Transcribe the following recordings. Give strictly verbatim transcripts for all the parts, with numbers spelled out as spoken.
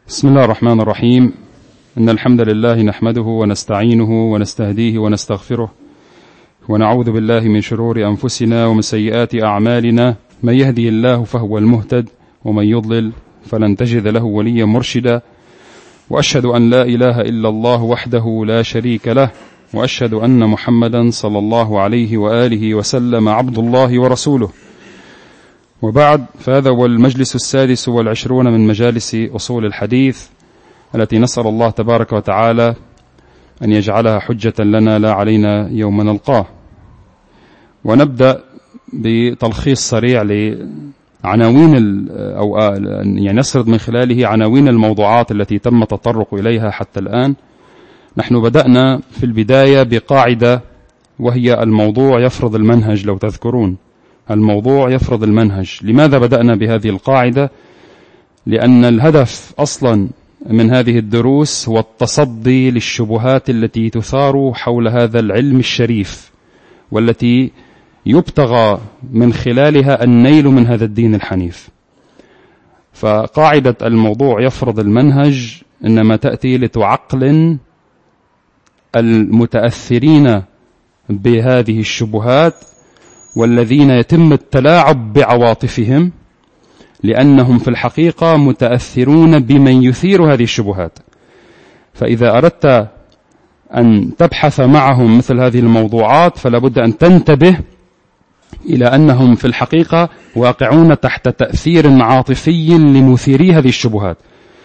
بسم الله الرحمن الرحيم. إن الحمد لله نحمده ونستعينه ونستهديه ونستغفره ونعوذ بالله من شرور أنفسنا ومن سيئات أعمالنا. من يهدي الله فهو المهتد ومن يضلل فلن تجد له وليا مرشدا. وأشهد أن لا إله إلا الله وحده لا شريك له، وأشهد أن محمدا صلى الله عليه وآله وسلم عبد الله ورسوله. وبعد، فهذا هو المجلس السادس والعشرون من مجالس أصول الحديث التي نسأل الله تبارك وتعالى أن يجعلها حجة لنا لا علينا يوم نلقاه. ونبدأ بتلخيص سريع لعناوين أو يعني نسرد من خلاله عناوين الموضوعات التي تم التطرق إليها حتى الآن. نحن بدأنا في البداية بقاعدة، وهي الموضوع يفرض المنهج. لو تذكرون، الموضوع يفرض المنهج. لماذا بدأنا بهذه القاعدة؟ لأن الهدف أصلا من هذه الدروس هو التصدي للشبهات التي تثار حول هذا العلم الشريف، والتي يبتغى من خلالها النيل من هذا الدين الحنيف. فقاعدة الموضوع يفرض المنهج إنما تأتي لتعقل المتأثرين بهذه الشبهات والذين يتم التلاعب بعواطفهم، لأنهم في الحقيقة متأثرون بمن يثير هذه الشبهات. فإذا أردت أن تبحث معهم مثل هذه الموضوعات فلا بد أن تنتبه إلى أنهم في الحقيقة واقعون تحت تأثير عاطفي لمثيري هذه الشبهات.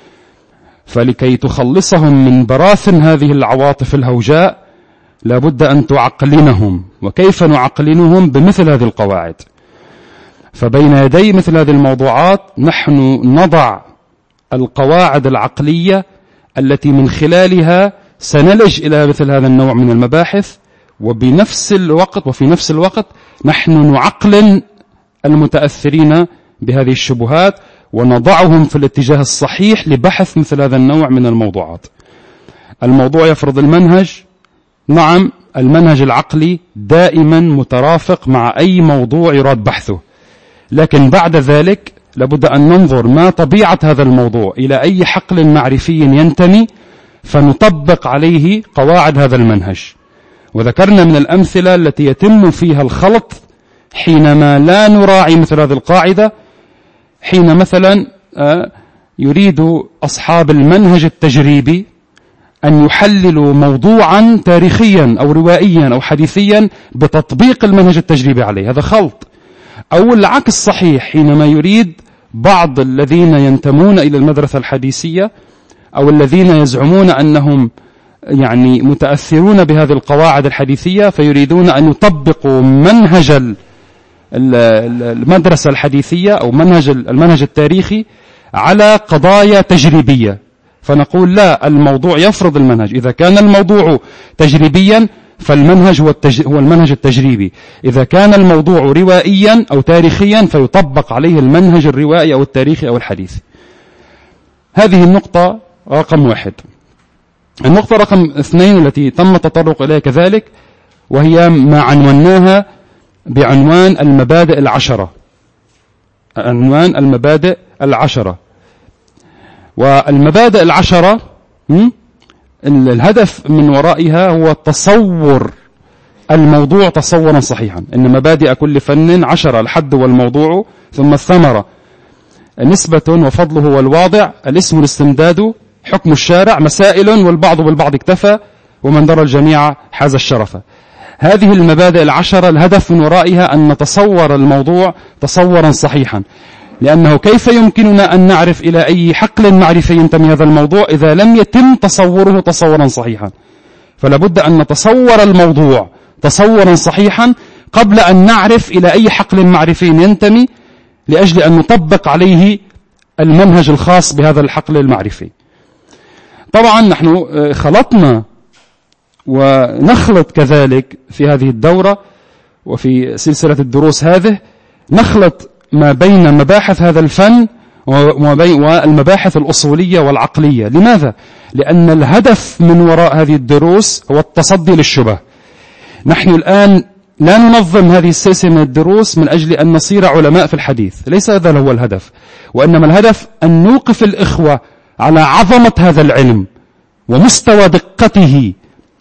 فلكي تخلصهم من براثن هذه العواطف الهوجاء لا بد أن تعقلنهم. وكيف نعقلنهم؟ بمثل هذه القواعد. فبين يدي مثل هذه الموضوعات نحن نضع القواعد العقلية التي من خلالها سنلج إلى مثل هذا النوع من المباحث، وبنفس الوقت وفي نفس الوقت نحن نعقل المتأثرين بهذه الشبهات ونضعهم في الاتجاه الصحيح لبحث مثل هذا النوع من الموضوعات. الموضوع يفرض المنهج. نعم، المنهج العقلي دائما مترافق مع أي موضوع يراد بحثه، لكن بعد ذلك لابد أن ننظر ما طبيعة هذا الموضوع، إلى أي حقل معرفي ينتمي، فنطبق عليه قواعد هذا المنهج. وذكرنا من الأمثلة التي يتم فيها الخلط حينما لا نراعي مثل هذه القاعدة. حين مثلا يريد أصحاب المنهج التجريبي أن يحللوا موضوعا تاريخيا أو روائيا أو حديثيا بتطبيق المنهج التجريبي عليه، هذا خلط. أو العكس صحيح، حينما يريد بعض الذين ينتمون إلى المدرسة الحديثية أو الذين يزعمون أنهم يعني متأثرون بهذه القواعد الحديثية فيريدون أن يطبقوا منهج المدرسة الحديثية أو منهج المنهج التاريخي على قضايا تجريبية، فنقول لا، الموضوع يفرض المنهج. إذا كان الموضوع تجريبيا فالمنهج هو, التج... هو المنهج التجريبي. إذا كان الموضوع روائيا أو تاريخيا فيطبق عليه المنهج الروائي أو التاريخي أو الحديث. هذه النقطة رقم واحد. النقطة رقم اثنين التي تم التطرق إليها كذلك، وهي ما عنوناها بعنوان المبادئ العشرة. عنوان المبادئ العشرة. والمبادئ العشرة الهدف من ورائها هو تصور الموضوع تصورا صحيحا. إن مبادئ كل فن عشرة: الحد والموضوع، ثم الثمرة، نسبة وفضله والواضع، الاسم والاستمداد، حكم الشارع، مسائل والبعض بالبعض اكتفى، ومن درى الجميع حاز الشرف. هذه المبادئ العشرة الهدف من ورائها أن نتصور الموضوع تصورا صحيحا، لأنه كيف يمكننا أن نعرف إلى أي حقل معرفي ينتمي هذا الموضوع إذا لم يتم تصوره تصورا صحيحا؟ فلا بد أن نتصور الموضوع تصورا صحيحا قبل أن نعرف إلى أي حقل معرفي ينتمي، لأجل أن نطبق عليه المنهج الخاص بهذا الحقل المعرفي. طبعا نحن خلطنا ونخلط كذلك في هذه الدورة وفي سلسلة الدروس هذه، نخلط ما بين مباحث هذا الفن والمباحث الأصولية والعقلية. لماذا؟ لأن الهدف من وراء هذه الدروس هو التصدي للشبه. نحن الآن لا ننظم هذه السلسلة من الدروس من أجل أن نصير علماء في الحديث، ليس هذا هو الهدف، وإنما الهدف أن نوقف الإخوة على عظمة هذا العلم ومستوى دقته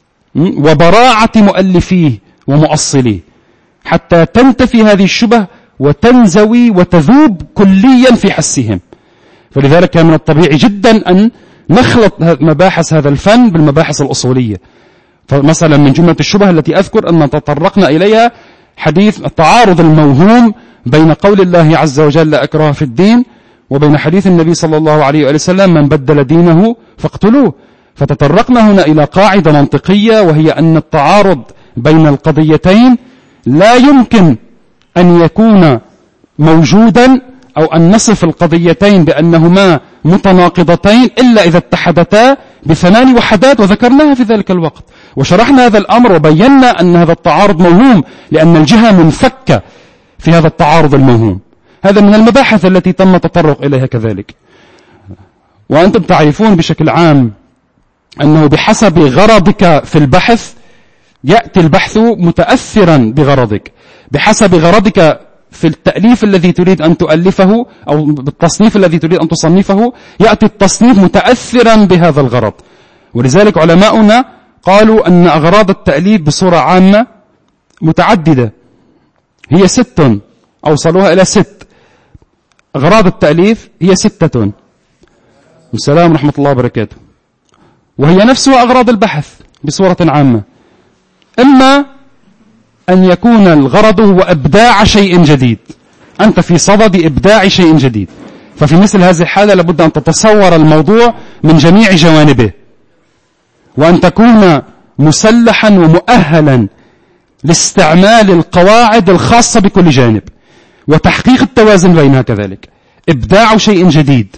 وبراعة مؤلفيه ومؤصليه، حتى تنتفي هذه الشبه وتنزوي وتذوب كليا في حسهم. فلذلك كان من الطبيعي جدا أن نخلط مباحث هذا الفن بالمباحث الأصولية. فمثلا من جملة الشبه التي أذكر أن تطرقنا إليها حديث التعارض الموهوم بين قول الله عز وجل لا إكراه في الدين وبين حديث النبي صلى الله عليه وآله وسلم من بدل دينه فاقتلوه. فتطرقنا هنا إلى قاعدة منطقية، وهي أن التعارض بين القضيتين لا يمكن أن يكون موجودا أو أن نصف القضيتين بأنهما متناقضتين إلا إذا اتحدتا بثمان وحدات، وذكرناها في ذلك الوقت وشرحنا هذا الأمر وبينا أن هذا التعارض موهوم لأن الجهة منفكة في هذا التعارض الموهوم. هذا من المباحث التي تم التطرق إليها كذلك. وأنتم تعرفون بشكل عام أنه بحسب غرضك في البحث يأتي البحث متأثرا بغرضك، بحسب غرضك في التأليف الذي تريد أن تؤلفه أو بالتصنيف الذي تريد أن تصنفه يأتي التصنيف متأثرا بهذا الغرض. ولذلك علماؤنا قالوا أن أغراض التأليف بصورة عامة متعددة، هي ست، أوصلوها إلى ست أغراض التأليف، هي ستة. السلام ورحمة الله وبركاته. وهي نفسها أغراض البحث بصورة عامة، إما أن يكون الغرض هو إبداع شيء جديد، أنت في صدد إبداع شيء جديد، ففي مثل هذه الحالة لابد أن تتصور الموضوع من جميع جوانبه، وأن تكون مسلحا ومؤهلا لاستعمال القواعد الخاصة بكل جانب وتحقيق التوازن بينها كذلك. إبداع شيء جديد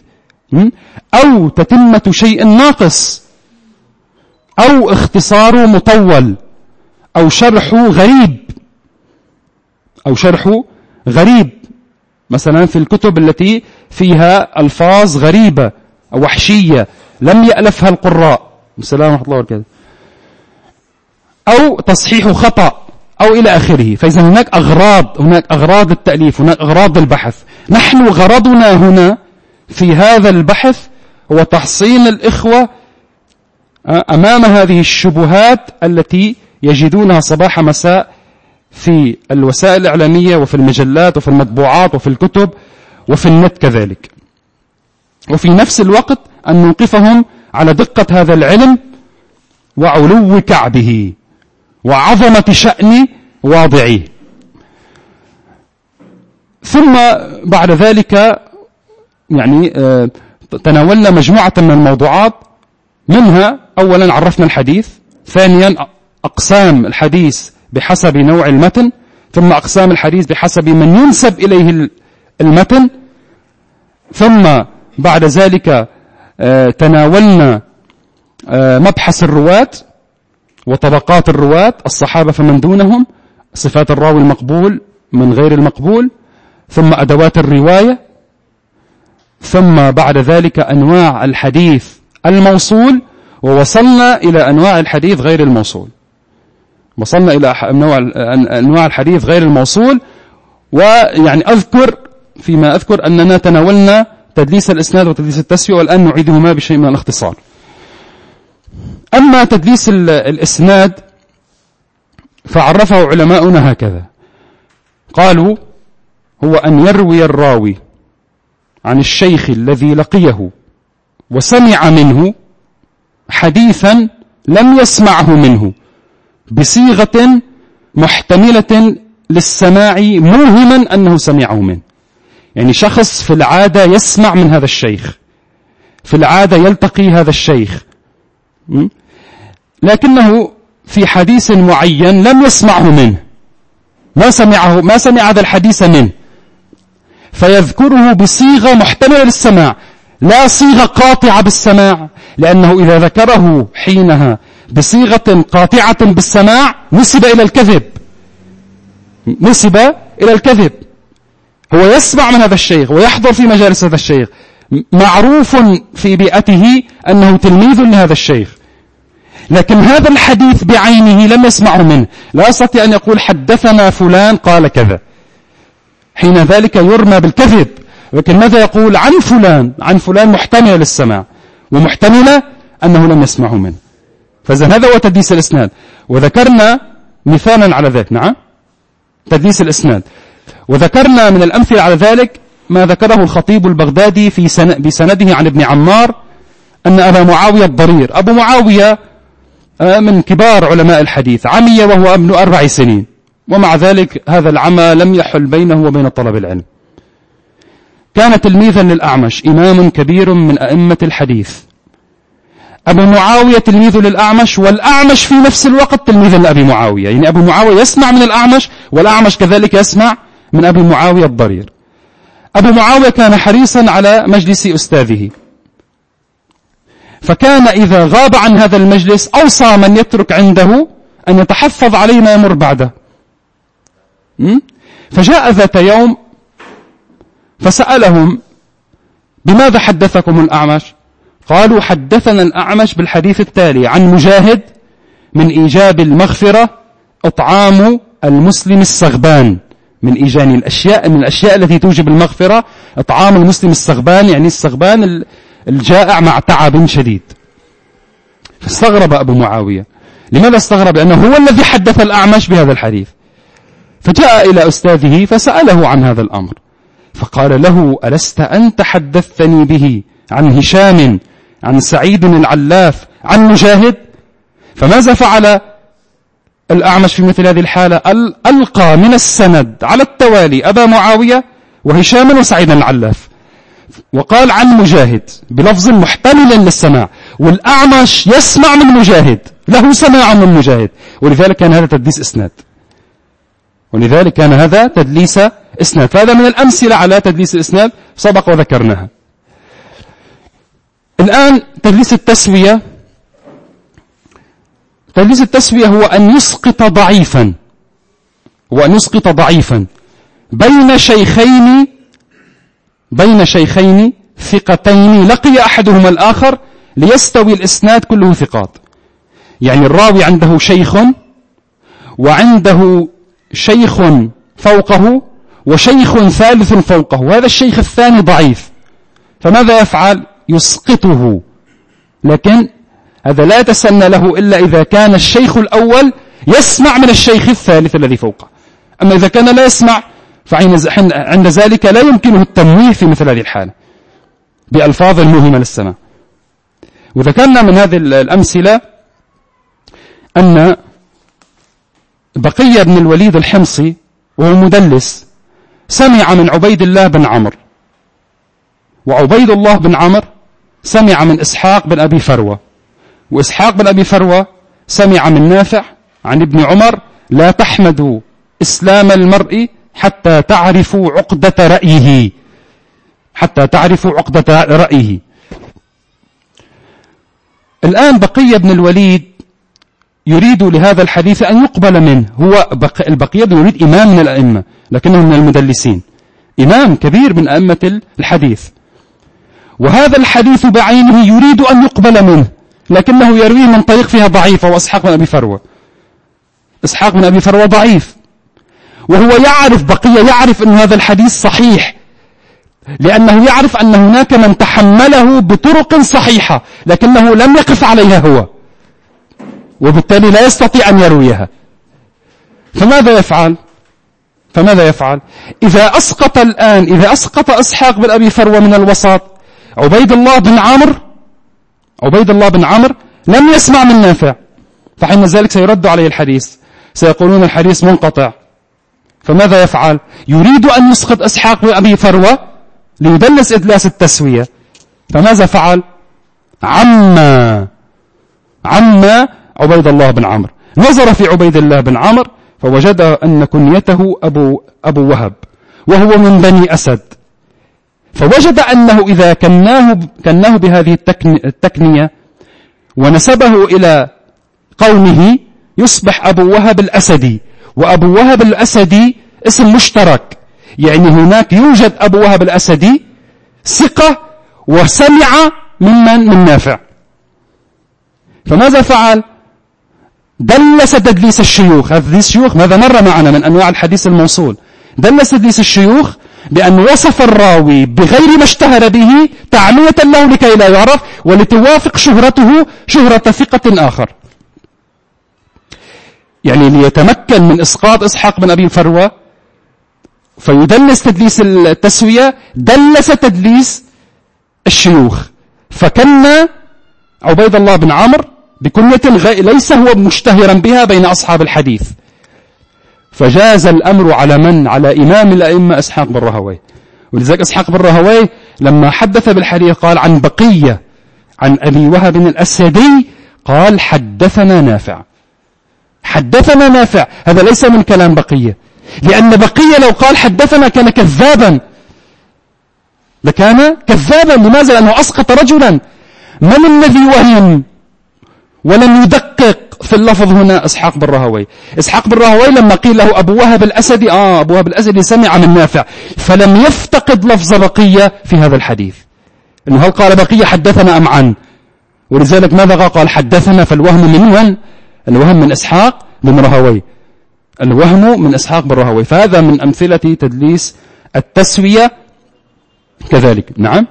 أو تتمة شيء ناقص أو اختصار مطول أو شرح غريب أو شرح غريب، مثلا في الكتب التي فيها ألفاظ غريبة أو وحشية لم يألفها القراء، السلام ورحمة الله وبركاته، أو تصحيح خطأ أو إلى آخره. فإذا هناك أغراض، هناك أغراض التأليف، هناك أغراض البحث. نحن غرضنا هنا في هذا البحث هو تحصين الإخوة أمام هذه الشبهات التي يجدونها صباح مساء في الوسائل الإعلامية وفي المجلات وفي المطبوعات وفي الكتب وفي النت كذلك، وفي نفس الوقت أن نوقفهم على دقة هذا العلم وعلو كعبه وعظمة شأن واضعيه. ثم بعد ذلك يعني تناولنا مجموعة من الموضوعات، منها أولا عرفنا الحديث، ثانيا أقسام الحديث بحسب نوع المتن، ثم أقسام الحديث بحسب من ينسب إليه المتن، ثم بعد ذلك تناولنا مبحث الرواة وطبقات الرواة، الصحابة فمن دونهم، صفات الراوي المقبول من غير المقبول، ثم أدوات الرواية، ثم بعد ذلك أنواع الحديث الموصول، ووصلنا إلى أنواع الحديث غير الموصول، وصلنا إلى أنواع الحديث غير الموصول. ويعني أذكر فيما أذكر أننا تناولنا تدليس الإسناد وتدليس التسوية، والآن نعيدهما بشيء من الاختصار. أما تدليس الإسناد فعرفه علماؤنا هكذا، قالوا هو أن يروي الراوي عن الشيخ الذي لقيه وسمع منه حديثا لم يسمعه منه بصيغة محتملة للسماع موهما أنه سمعه منه. يعني شخص في العادة يسمع من هذا الشيخ، في العادة يلتقي هذا الشيخ، لكنه في حديث معين لم يسمعه منه، ما سمعه ما سمع هذا الحديث منه، فيذكره بصيغة محتملة للسماع، لا صيغة قاطعة بالسماع، لأنه إذا ذكره حينها بصيغة قاطعة بالسماع نسب إلى الكذب، نسب إلى الكذب. هو يسمع من هذا الشيخ ويحضر في مجالس هذا الشيخ، معروف في بيئته أنه تلميذ لهذا الشيخ، لكن هذا الحديث بعينه لم يسمعه منه، لا يستطيع أن يقول حدثنا فلان قال كذا، حين ذلك يرمى بالكذب. لكن ماذا يقول؟ عن فلان، عن فلان محتمل للسماع، ومحتملة أنه لم يسمعه منه. فإذن هذا هو تدليس الإسناد، وذكرنا مثالا على ذلك. نعم، تدليس الإسناد. وذكرنا من الأمثلة على ذلك ما ذكره الخطيب البغدادي في سن... بسنده عن ابن عمار أن أبا معاوية الضرير، أبو معاوية من كبار علماء الحديث، عمي وهو ابن أربع سنين، ومع ذلك هذا العمى لم يحل بينه وبين طلب العلم. كان تلميذا للأعمش، إمام كبير من أئمة الحديث. أبو معاوية تلميذ للأعمش، والأعمش في نفس الوقت تلميذا لأبي معاوية، يعني أبو معاوية يسمع من الأعمش، والأعمش كذلك يسمع من أبي معاوية الضرير. أبو معاوية كان حريصا على مجلس أستاذه، فكان إذا غاب عن هذا المجلس أوصى من يترك عنده أن يتحفظ عليه ما يمر بعده. فجاء ذات يوم فسألهم: بماذا حدثكم الأعمش؟ قالوا: حدثنا الأعمش بالحديث التالي عن مجاهد: من إيجاب المغفرة إطعام المسلم السغبان. من إيجان الأشياء من الأشياء التي توجب المغفرة إطعام المسلم السغبان، يعني السغبان الجائع مع تعب شديد. فاستغرب أبو معاوية. لماذا استغرب؟ لأنه هو الذي حدث الأعمش بهذا الحديث. فجاء إلى أستاذه فسأله عن هذا الأمر، فقال له: ألست أنت حدثتني به عن هشام عن سعيد العلاف عن مجاهد؟ فماذا فعل الأعمش في مثل هذه الحالة؟ ألقى من السند على التوالي أبا معاوية وهشام وسعيد العلاف، وقال عن مجاهد بلفظ محتمل للسماع، والأعمش يسمع من مجاهد، له سماع من مجاهد، ولذلك كان هذا تدليس إسناد ولذلك كان هذا تدليس إسناد. فهذا من الأمثلة على تدليس الإسناد سبق وذكرناها. الآن تدليس التسوية. تدليس التسوية هو أن يسقط ضعيفا هو أن يسقط ضعيفا بين شيخين بين شيخين ثقتين لقي أحدهما الآخر ليستوي الإسناد كله ثقات. يعني الراوي عنده شيخ وعنده شيخ فوقه وشيخ ثالث فوقه، وهذا الشيخ الثاني ضعيف، فماذا يفعل؟ يسقطه. لكن هذا لا يتسنى له إلا إذا كان الشيخ الأول يسمع من الشيخ الثالث الذي فوقه. أما إذا كان لا يسمع فعند ذلك لا يمكنه التمويه في مثل هذه الحالة بألفاظ الموهمة للسماع. وذكرنا من هذه الأمثلة أن بقية بن الوليد الحمصي وهو مدلس سمع من عبيد الله بن عمرو، وعبيد الله بن عمرو سمع من إسحاق بن أبي فروة، وإسحاق بن أبي فروة سمع من نافع عن ابن عمر: لا تحمدوا إسلام المرء حتى تعرفوا عقدة رأيه حتى تعرفوا عقدة رأيه. الآن بقية بن الوليد يريد لهذا الحديث أن يقبل منه. هو البقية بن الوليد إمام من الأئمة لكنه من المدلسين، إمام كبير من أئمة الحديث، وهذا الحديث بعينه يريد أن يقبل منه لكنه يرويه من طريق فيها ضعيفة، وإسحاق بن أبي فروة إسحاق بن أبي فروة ضعيف، وهو يعرف بقية يعرف أن هذا الحديث صحيح، لأنه يعرف أن هناك من تحمله بطرق صحيحة لكنه لم يقف عليها هو، وبالتالي لا يستطيع أن يرويها. فماذا يفعل؟ فماذا يفعل؟ إذا أسقط الآن إذا أسقط إسحاق بن أبي فروة من الوسط، عبيد الله بن عمرو عبيد الله بن عمرو لم يسمع من نافع، فحين ذلك سيرد عليه الحديث، سيقولون الحديث منقطع. فماذا يفعل؟ يريد أن يسقط إسحاق بن أبي فروة ليدلس إدلاس التسوية. فماذا فعل؟ عما عما عبيد الله بن عمرو، نظر في عبيد الله بن عمرو فوجد أن كنيته أبو, أبو وهب وهو من بني أسد، فوجد أنه إذا كناه, كناه بهذه التكنية ونسبه إلى قومه يصبح أبو وهب الأسدي، وأبو وهب الأسدي اسم مشترك، يعني هناك يوجد أبو وهب الأسدي ثقة وسمع ممن من نافع. فماذا فعل؟ دلس تدليس الشيوخ. هذا تدليس الشيوخ ماذا مر معنا من أنواع الحديث الموصول، دلس تدليس الشيوخ بأن وصف الراوي بغير ما اشتهر به تعمية له لكي لا يعرف ولتوافق شهرته شهرة ثقة آخر. يعني ليتمكن من إسقاط إسحاق بن أبي فروة فيدلس تدليس التسوية، دلس تدليس الشيوخ، فكان عبيد الله بن عمرو بكنية ليس هو مشتهرا بها بين أصحاب الحديث، فجاز الأمر على من؟ على إمام الأئمة إسحاق بن راهويه. ولذلك إسحاق بن راهويه لما حدث بالحديث قال عن بقية عن أبي وهب الأسدي قال حدثنا نافع. حدثنا نافع هذا ليس من كلام بقية، لأن بقية لو قال حدثنا كان كذابا، لكان كذابا. لماذا؟ لأنه أسقط رجلا. من الذي وهم ولم يدقق في اللفظ هنا؟ إسحاق بن راهويه. إسحاق بن راهويه لما قيل له أبو وهب الأسدي آه أبو وهب الأسدي سمع من نافع، فلم يفتقد لفظ بقية في هذا الحديث، إنه هل قال بقية حدثنا أم عن؟ ولذلك ماذا قال؟ حدثنا. فالوهم من من؟ الوهم من إسحاق بن راهويه، الوهم من إسحاق بن راهويه. فهذا من أمثلة تدليس التسوية كذلك. نعم،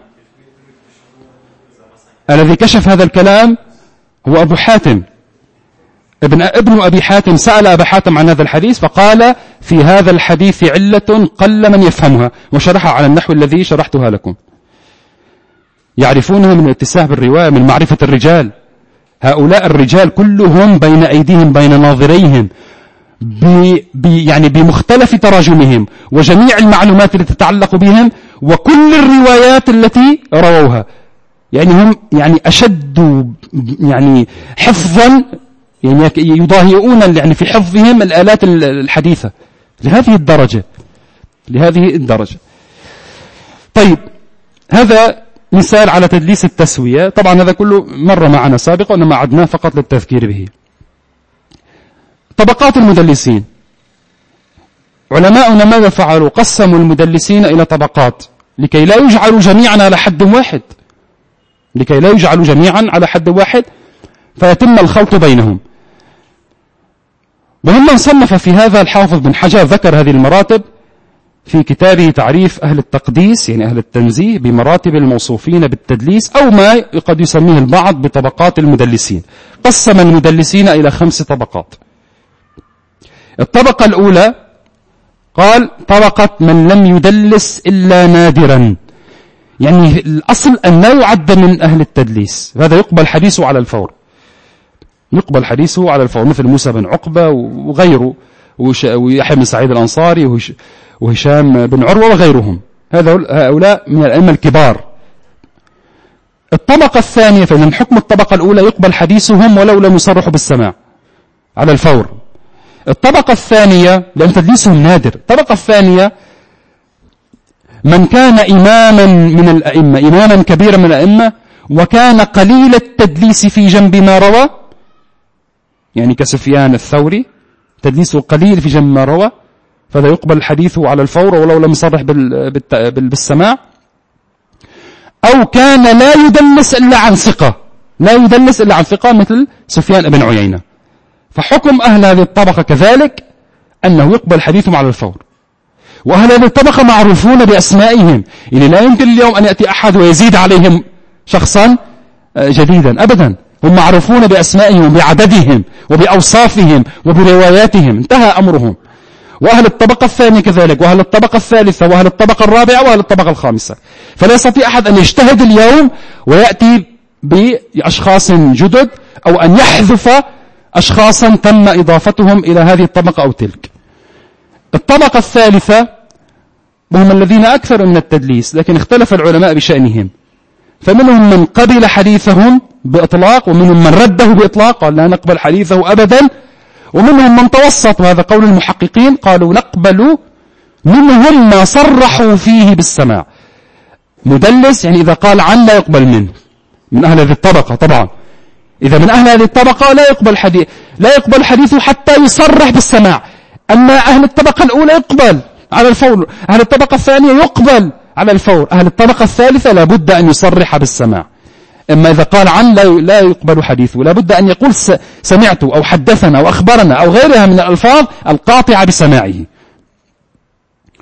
الذي كشف هذا الكلام هو أبو حاتم ابن ابن أبي حاتم. سأل أبا حاتم عن هذا الحديث فقال في هذا الحديث علة قل من يفهمها، وشرحها على النحو الذي شرحتها لكم. يعرفونها من الاتساع بالرواية، من معرفة الرجال. هؤلاء الرجال كلهم بين أيديهم بين ناظريهم ب يعني بمختلف تراجمهم وجميع المعلومات التي تتعلق بهم وكل الروايات التي رووها. يعني هم يعني أشد يعني حفظا، يعني يضاهئون يعني في حفظهم الآلات الحديثة لهذه الدرجة لهذه الدرجة. طيب، هذا مثال على تدليس التسوية. طبعا هذا كله مر معنا سابقا وإنما عدناه فقط للتذكير به. طبقات المدلسين. علماؤنا ماذا فعلوا؟ قسموا المدلسين إلى طبقات لكي لا يجعلوا جميعا على حد واحد لكي لا يجعلوا جميعا على حد واحد فيتم الخلط بينهم. وممن صنف في هذا الحافظ بن حجر، ذكر هذه المراتب في كتابه تعريف أهل التقديس يعني أهل التنزيه بمراتب الموصوفين بالتدليس، أو ما قد يسميه البعض بطبقات المدلسين. قسم المدلسين إلى خمس طبقات. الطبقة الأولى قال طبقة من لم يدلس إلا نادرا، يعني الأصل أن لا يعد من أهل التدليس، هذا يقبل حديثه على الفور يقبل حديثه على الفور مثل موسى بن عقبة وغيره ويحيى بن سعيد الأنصاري وهشام بن عروة وغيرهم، هؤلاء من الأئمة الكبار. الطبقة الثانية فإن حكم الطبقة الأولى يقبل حديثهم ولو لم يصرحوا بالسماع على الفور. الطبقة الثانية لأن تدليسهم نادر. الطبقة الثانية من كان إماما من الأئمة، إماما كبيرا من الأئمة، وكان قليل التدليس في جنب ما روى، يعني كسفيان الثوري تدليسه قليل في جنب ما روى، فهذا يقبل حديثه على الفور ولو لم يصرح بالسماع. أو كان لا يدلس إلا عن ثقة لا يدلس إلا عن ثقة مثل سفيان بن عيينة، فحكم أهل هذه الطبقة كذلك أنه يقبل حديثهم على الفور. وأهل هذه الطبقة معروفون بأسمائهم، يعني لا يمكن اليوم أن يأتي أحد ويزيد عليهم شخصا جديدا أبدا، هم معروفون بأسمائهم وبعددهم وبأوصافهم وبرواياتهم، انتهى أمرهم. وأهل الطبقة الثانية كذلك، وأهل الطبقة الثالثة، وأهل الطبقة الرابعة، وأهل الطبقة الخامسة. فلا يستطيع أحد أن يجتهد اليوم ويأتي بأشخاص جدد أو أن يحذف أشخاصا تم إضافتهم إلى هذه الطبقة أو تلك. الطبقة الثالثة وهم الذين أكثر من التدليس لكن اختلف العلماء بشأنهم، فمنهم من قبل حديثهم بإطلاق، ومنهم من رده بإطلاق قال لا نقبل حديثه أبدا، ومنهم من توسط، وهذا قول المحققين قالوا نقبل منهم ما صرحوا فيه بالسماع. مدلس يعني إذا قال عن لا يقبل منه، من أهل هذه الطبقة. طبعا إذا من أهل هذه الطبقة لا يقبل حديث لا يقبل حديثه حتى يصرح بالسماع. أما أهل الطبقة الأولى يقبل على الفور، أهل الطبقة الثانية يقبل على الفور، أهل الطبقة الثالثة لا بد أن يصرح بالسماع. أما إذا قال عن لا يقبل حديثه، لا بد أن يقول سمعت أو حدثنا أو أخبرنا أو غيرها من الألفاظ القاطعة بسماعه.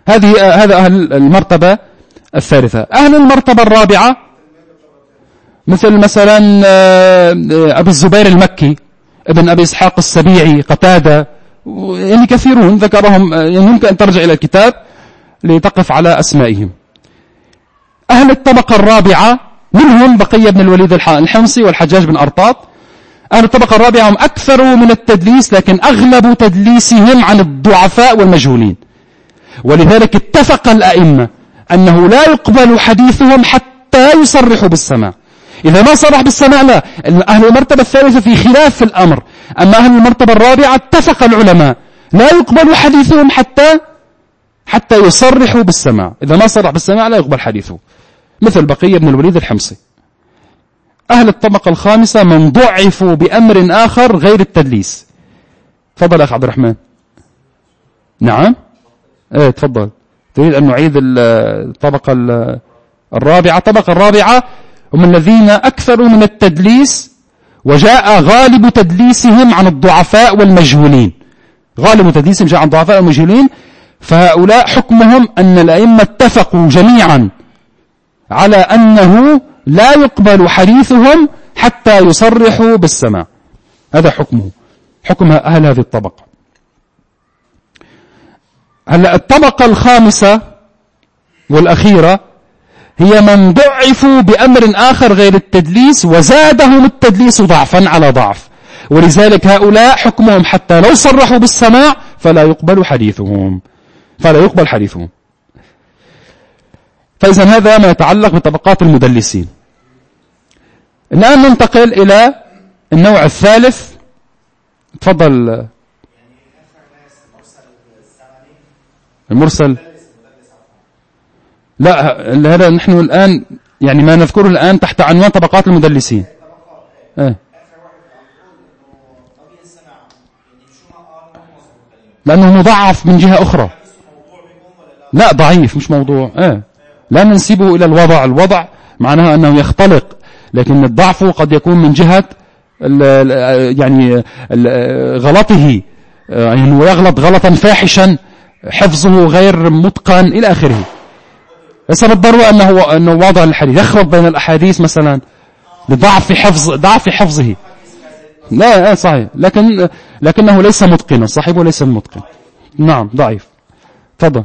هذه هذا أهل المرتبة الثالثة. أهل المرتبة الرابعة مثل مثلا أبي الزبير المكي، ابن أبي إسحاق السبيعي، قتادة، يعني كثيرون ذكرهم، يعني يمكن أن ترجع إلى الكتاب لتقف على أسمائهم. أهل الطبقة الرابعة منهم بقية بن الوليد الحمصي والحجاج بن أرطاط. أهل الطبقة الرابعة هم أكثر من التدليس، لكن أغلب تدليسهم عن الضعفاء والمجهولين، ولذلك اتفق الأئمة أنه لا يقبل حديثهم حتى يصرحوا بالسماع. إذا ما صرح بالسماع لا. أهل المرتبة الثالثة في خلاف في الأمر، أما أهل المرتبة الرابعة اتفق العلماء لا يقبل حديثهم حتى حتى يصرحوا بالسماع. إذا ما صرح بالسماع لا يقبل حديثه، مثل بقية بن الوليد الحمصي. أهل الطبقة الخامسة من ضعفوا بأمر آخر غير التدليس. تفضل أخ عبد الرحمن. نعم ايه تفضل. تريد أن نعيد الطبقة الرابعة. الطبقة الرابعة هم الذين أكثروا من التدليس، وجاء غالب تدليسهم عن الضعفاء والمجهولين. غالب تدليسهم جاء عن الضعفاء والمجهولين. فهؤلاء حكمهم أن الأئمة اتفقوا جميعا على أنه لا يقبل حديثهم حتى يصرحوا بالسماع. هذا حكمه، حكم أهل هذه الطبقة. هلا الطبقة الخامسة والأخيرة هي من ضعفوا بأمر آخر غير التدليس، وزادهم التدليس ضعفا على ضعف، ولذلك هؤلاء حكمهم حتى لو صرحوا بالسماع فلا يقبل حديثهم فلا يقبل حديثهم. فإذا هذا ما يتعلق بطبقات المدلسين. الآن ننتقل إلى النوع الثالث. تفضل. المرسل لا، هذا نحن الآن يعني ما نذكره الآن تحت عنوان طبقات المدلسين. اه. لأنه مضعف من جهة أخرى. لا ضعيف مش موضوع. اه. لا ننسبه إلى الوضع. الوضع معناها أنه يختلق، لكن الضعف قد يكون من جهة ال ال يعني ال غلطه، يعني يغلط غلطا فاحشا، حفظه غير متقن إلى آخره. ليس بالضرورة أنه أنه واضع الحديث، يخلط بين الأحاديث مثلا لضعف حفظ ضعف حفظه. لا صحيح، لكن لكنه ليس متقنا، صاحبه ليس متقن. نعم ضعيف. تفضل.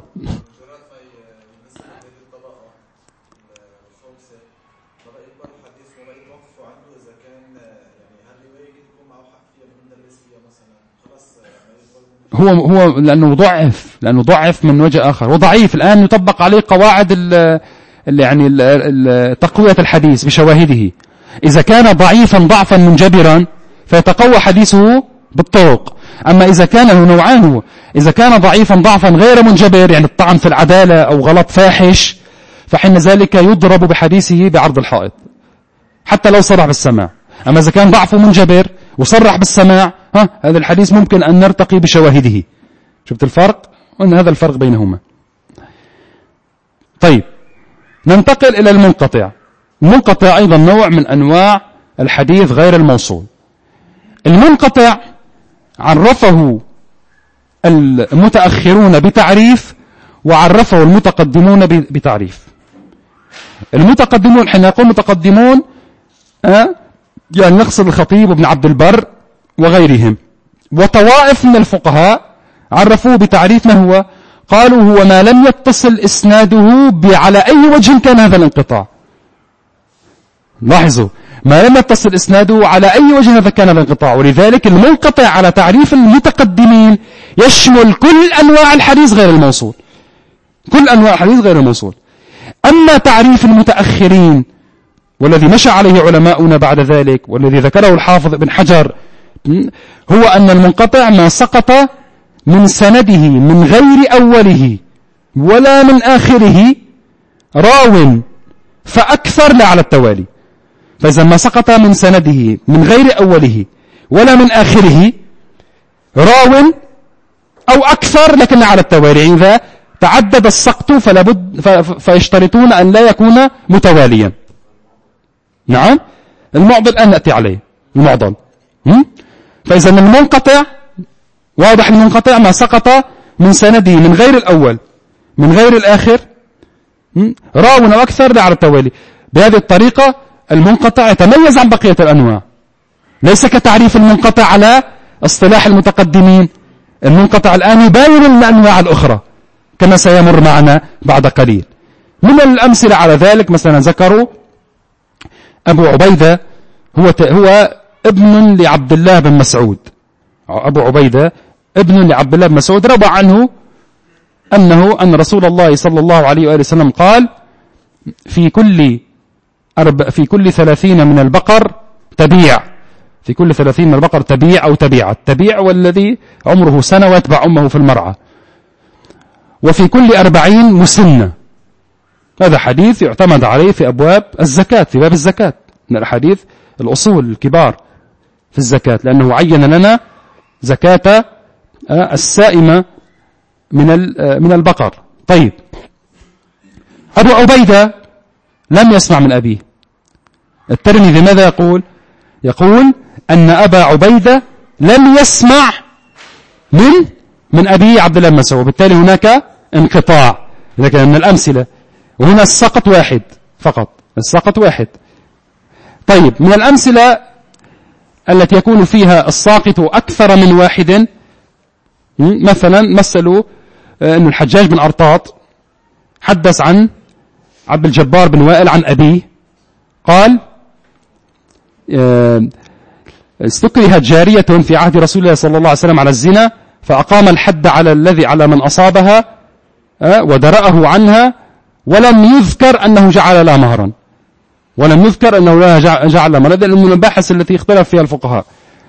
هو هو لأنه ضعف لأنه ضعف من وجه آخر، وضعيف الآن يطبق عليه قواعد ال ال يعني ال تقوية الحديث بشواهده. إذا كان ضعيفا ضعفا منجبرا فيتقوى حديثه بالطرق. أما إذا كان هو نوعان، إذا كان ضعيفا ضعفا غير منجبر، يعني الطعن في العدالة أو غلط فاحش، فحين ذلك يضرب بحديثه بعرض الحائط حتى لو صرح بالسماع. أما إذا كان ضعفه منجبر وصرح بالسماع، ها هذا الحديث ممكن أن نرتقي بشواهده. شفت الفرق؟ وأن هذا الفرق بينهما. طيب ننتقل إلى المنقطع. المنقطع أيضا نوع من أنواع الحديث غير الموصول. المنقطع عرفه المتأخرون بتعريف، وعرفه المتقدمون بتعريف. المتقدمون حين يقول متقدمون أه؟ يعني نقصد الخطيب وابن عبد البر وغيرهم، وطوائف من الفقهاء عرفوه بتعريف ما هو؟ قالوا هو ما لم يتصل إسناده على أي وجه كان هذا الانقطاع. لاحظوا، ما لم يتصل إسناده على أي وجه هذا كان الانقطاع. ولذلك المنقطع على تعريف المتقدمين يشمل كل أنواع الحديث غير الموصول، كل أنواع الحديث غير الموصول. أما تعريف المتأخرين والذي مشى عليه علماؤنا بعد ذلك، والذي ذكره الحافظ ابن حجر، هو أن المنقطع ما سقط من سنده من غير أوله ولا من آخره راو فأكثر لا على التوالي. فإذا ما سقط من سنده من غير أوله ولا من آخره راو أو أكثر لكن لا على التوالي. إذا تعدد السقط فلا بد فيشترطون أن لا يكون متواليا. نعم المعضل الآن نأتي عليه. المعضل فإذا المنقطع واضح، المنقطع ما سقط من سنده من غير الأول من غير الآخر راو أو أكثر لا على التوالي. بهذه الطريقة المنقطع يتميز عن بقية الأنواع، ليس كتعريف المنقطع على اصطلاح المتقدمين. المنقطع الآن يباين الأنواع الأخرى كما سيمر معنا بعد قليل. من الأمثلة على ذلك مثلا ذكروا أبو عبيدة هو هو ابن لعبد الله بن مسعود. أبو عبيدة ابن لعبد الله بن مسعود روى عنه أنه أن رسول الله صلى الله عليه وآله وسلم قال في كل أرب في كل ثلاثين من البقر تبيع، في كل ثلاثين من البقر تبيع أو تبيع. التبيع والذي عمره سنة ويتبع أمه في المرعى. وفي كل أربعين مسنة. هذا حديث يعتمد عليه في أبواب الزكاة، في باب الزكاة من الحديث الأصول الكبار في الزكاة، لأنه عين لنا زكاة السائمة من من البقر. طيب أبو عبيدة لم يسمع من أبيه. الترمذي ماذا يقول؟ يقول أن أبا عبيدة لم يسمع من من أبي عبد الله بن مسعود، وبالتالي هناك انقطاع. لكن من الأمثلة، وهنا السقط واحد فقط، السقط واحد. طيب من الأمثلة التي يكون فيها الساقط أكثر من واحد، مثلا مثلوا أن الحجاج بن أرطاط حدث عن عبد الجبار بن وائل عن أبيه قال استكرهت جارية في عهد رسول الله صلى الله عليه وسلم على الزنا فأقام الحد على الذي على من أصابها ودرأه عنها، ولم يذكر أنه جعل لها مهرا، ولم يذكر أنه لا جعل لها مهرا. هذه من المباحث التي اختلف فيها الفقهاء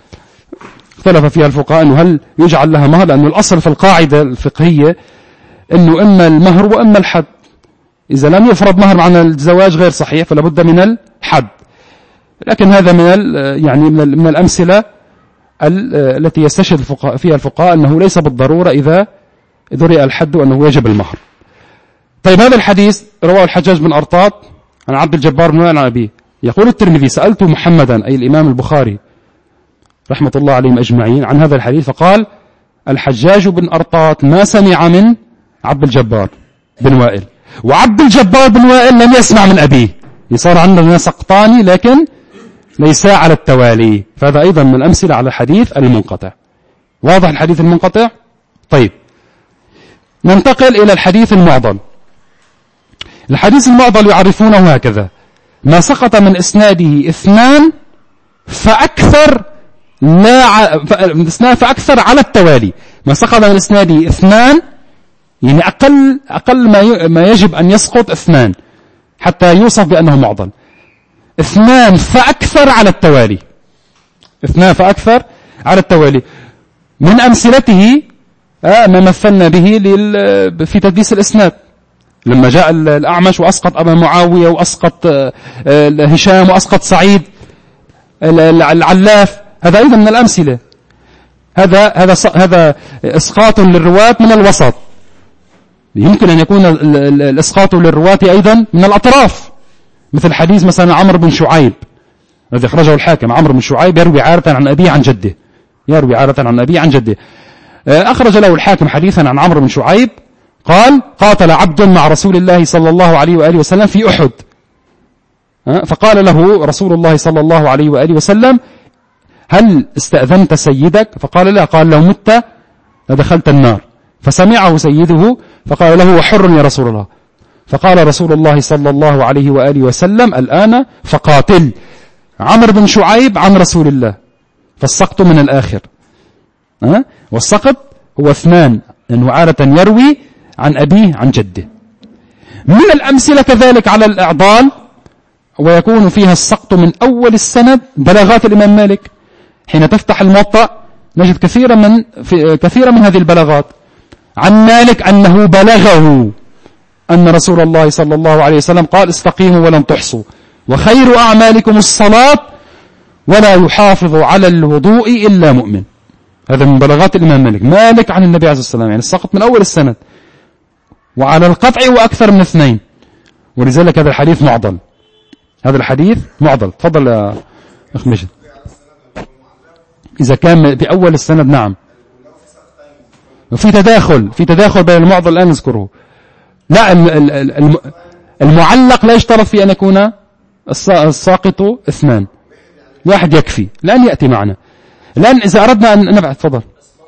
اختلف فيها الفقهاء أنه هل يجعل لها مهر، لأنه الأصل في القاعدة الفقهية أنه إما المهر وإما الحد. إذا لم يفرض مهر معنى الزواج غير صحيح فلا بد من الحد. لكن هذا من يعني من الأمثلة التي يستشهد الفقهاء فيها الفقهاء أنه ليس بالضرورة إذا ذرئ الحد أنه يجب المهر. طيب هذا الحديث رواه الحجاج بن أرطاط عن عبد الجبار بن وائل عن أبيه. يقول الترمذي سألت محمدا أي الإمام البخاري رحمة الله عليهم أجمعين عن هذا الحديث فقال الحجاج بن أرطاط ما سمع من عبد الجبار بن وائل، وعبد الجبار بن وائل لم يسمع من أبيه. صار عندنا سقطان لكن ليس على التوالي. فهذا أيضا من الأمثلة على الحديث المنقطع. واضح الحديث المنقطع؟ طيب ننتقل إلى الحديث المعضل. الحديث المعضل يعرفونه هكذا: ما سقط من إسناده اثنان فأكثر لا ع... اثنان فأكثر على التوالي. ما سقط من إسناده اثنان يعني أقل أقل ما ي... ما يجب أن يسقط اثنان حتى يوصف بأنه معضل. اثنان فأكثر على التوالي، اثنان فأكثر على التوالي. من أمثلته آه ما مثلنا به لل... في تدليس الإسناد، لما جاء الأعمش وأسقط أبا معاوية وأسقط آه هشام وأسقط سعيد العلاف. هذا أيضا من الأمثلة. هذا هذا هذا إسقاط للرواة من الوسط. يمكن أن يكون الإسقاط للرواة أيضا من الأطراف، مثل حديث مثلا عمرو بن شعيب الذي أخرجه الحاكم. عمرو بن شعيب يروي عارة عن أبيه عن جده، يروي عارة عن أبيه عن جده. أخرج له الحاكم حديثا عن عمرو بن شعيب قال قاتل عبد مع رسول الله صلى الله عليه وآله وسلم في أحد، فقال له رسول الله صلى الله عليه وآله وسلم هل استأذنت سيدك؟ فقال لا. قال لو مت لدخلت النار. فسمعه سيده فقال له وحر يا رسول الله. فقال رسول الله صلى الله عليه وآله وسلم الآن فقاتل. عمرو بن شعيب عن رسول الله، فالسقط من الآخر. أه؟ والسقط هو اثنان، لأنه عادة يروي عن أبيه عن جده. من الأمثلة كذلك على الإعضال ويكون فيها السقط من أول السند بلاغات الإمام مالك. حين تفتح الموطأ نجد كثيرا من في كثيرا من هذه البلاغات عن مالك أنه بلغه أن رسول الله صلى الله عليه وسلم قال استقيموا ولن تحصوا وخير أعمالكم الصلاة ولا يحافظ على الوضوء إلا مؤمن. هذا من بلاغات الإمام مالك. مالك عن النبي عليه الصلاة والسلام، يعني السقط من أول السند وعلى القطع وأكثر من اثنين، ولذلك هذا الحديث معضل. هذا الحديث معضل. تفضل يا أخ مجد. إذا كان في أول السند نعم، وفي تداخل في تداخل بين المعضل الآن نذكره. لا، المعلق لا يشترط في أن يكون الساقط اثنان، واحد يكفي. الآن يأتي معنا. الآن إذا أردنا أن نبعث، تفضل.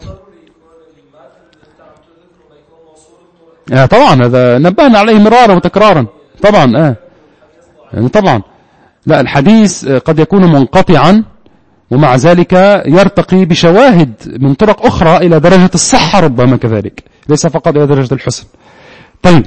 آه طبعا، هذا نبهنا عليه مرارا وتكرارا طبعا. آه يعني طبعا لا، الحديث قد يكون منقطعا ومع ذلك يرتقي بشواهد من طرق أخرى إلى درجة الصحة ربما كذلك، ليس فقط إلى درجة الحسن. طيب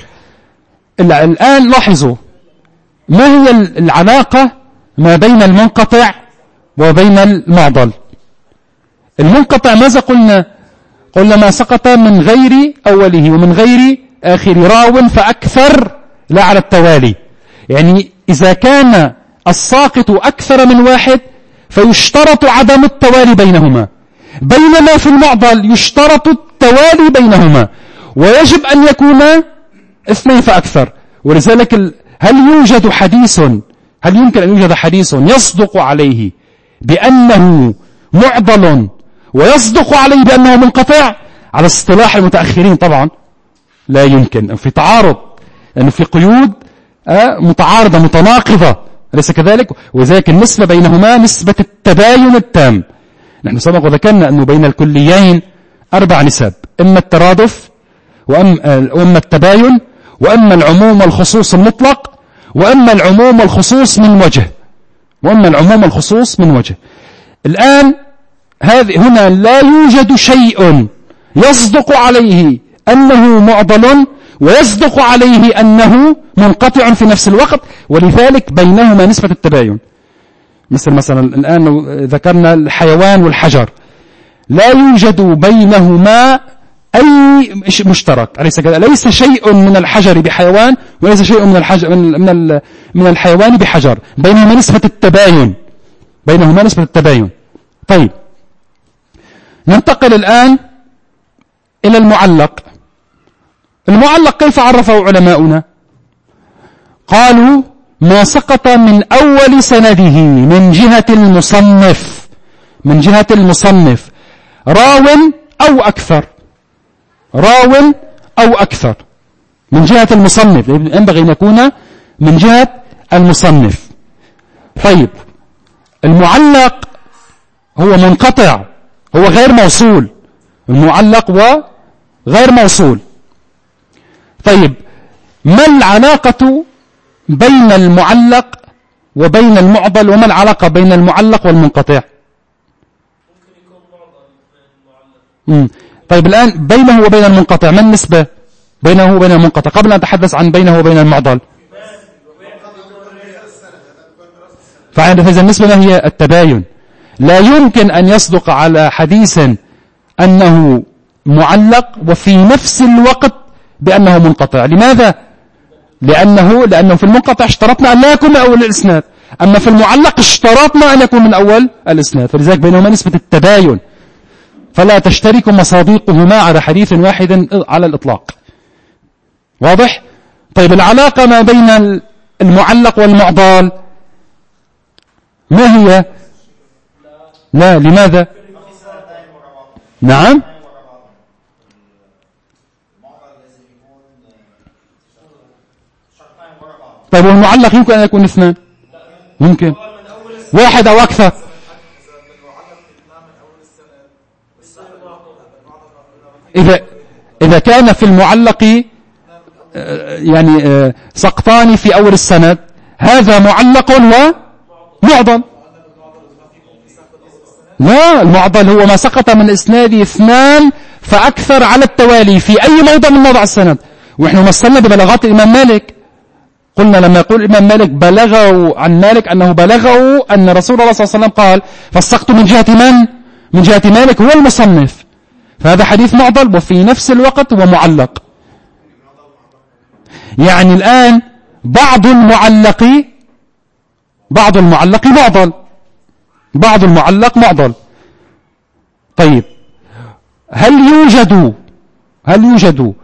الآن لاحظوا ما هي العلاقة ما بين المنقطع وبين المعضل. المنقطع ماذا قلنا؟ قلنا ما سقط من غير أوله ومن غير آخر راو فأكثر، لا على التوالي. يعني إذا كان الساقط أكثر من واحد فيشترط عدم التوالي بينهما، بينما في المعضل يشترط التوالي بينهما ويجب أن يكون اثنين فأكثر. ولذلك هل يوجد حديث هل يمكن أن يوجد حديث يصدق عليه بأنه معضل ويصدق عليه بأنه منقطع على اصطلاح المتأخرين؟ طبعا لا يمكن، في تعارض، لأنه في قيود متعارضة متناقضة، أليس كذلك؟ وذلك النسبة بينهما نسبة التباين التام. نحن سبق وذكرنا أنه بين الكليين أربع نسب: إما الترادف، وأما التباين، وأما العموم والخصوص المطلق، وأما العموم والخصوص من وجه، وأما العموم والخصوص من وجه. الآن هذه هنا لا يوجد شيء يصدق عليه أنه معضل ويصدق عليه أنه منقطع في نفس الوقت، ولذلك بينهما نسبة التباين. مثل مثلا الآن ذكرنا الحيوان والحجر، لا يوجد بينهما أي مشترك، أليس كذا؟ ليس شيء من الحجر بحيوان وليس شيء من الحجر من من من الحيوان بحجر، بينهما نسبة التباين، بينهما نسبة التباين. طيب ننتقل الآن إلى المعلق. المعلق كيف عرفه علماؤنا؟ قالوا ما سقط من أول سنده من جهة المصنف، من جهة المصنف راو أو أكثر، راو أو أكثر من جهة المصنف، ينبغي أن يكون من جهة المصنف. طيب المعلق هو منقطع، هو غير موصول، المعلق وغير موصول. طيب ما العلاقة بين المعلق وبين المعضل، وما العلاقة بين المعلق والمنقطع؟ ممكن يكون معضل من المعلق. طيب الآن بينه وبين المنقطع ما النسبة بينه وبين المنقطع قبل أن نتحدث عن بينه وبين المعضل؟ فإذا النسبة ما هي؟ التباين. لا يمكن أن يصدق على حديث أنه معلق وفي نفس الوقت بأنه منقطع. لماذا؟ لأنه لأنه في المنقطع اشترطنا أن لا يكون من أول الإسناد، أما في المعلق اشترطنا أن يكون من أول الإسناد، فلذلك بينهما نسبة التباين، فلا تشترك مصادقهما على حديث واحد على الإطلاق. واضح؟ طيب العلاقة ما بين المعلق والمعضل ما هي؟ لا، لماذا؟ نعم. طيب والمعلق يمكن أن يكون اثنان؟ ممكن واحد أو أكثر. إذا إذا كان في المعلق يعني سقطان في أول السند، هذا معلق ومعضل. لا، المعضل هو ما سقط من إسناد اثنان فأكثر على التوالي في أي موضع من موضع السند. ونحن مثلنا ببلاغات الإمام مالك، قلنا لما يقول الإمام مالك بلغوا عن مالك أنه بلغوا أن رسول الله صلى الله عليه وسلم قال فالسقط من جهة من؟ من جهة مالك هو المصنف، فهذا حديث معضل وفي نفس الوقت هو معلق. يعني الآن بعض المعلق بعض المعلق معضل، بعض المعلق معضل. طيب هل يوجد هل يوجد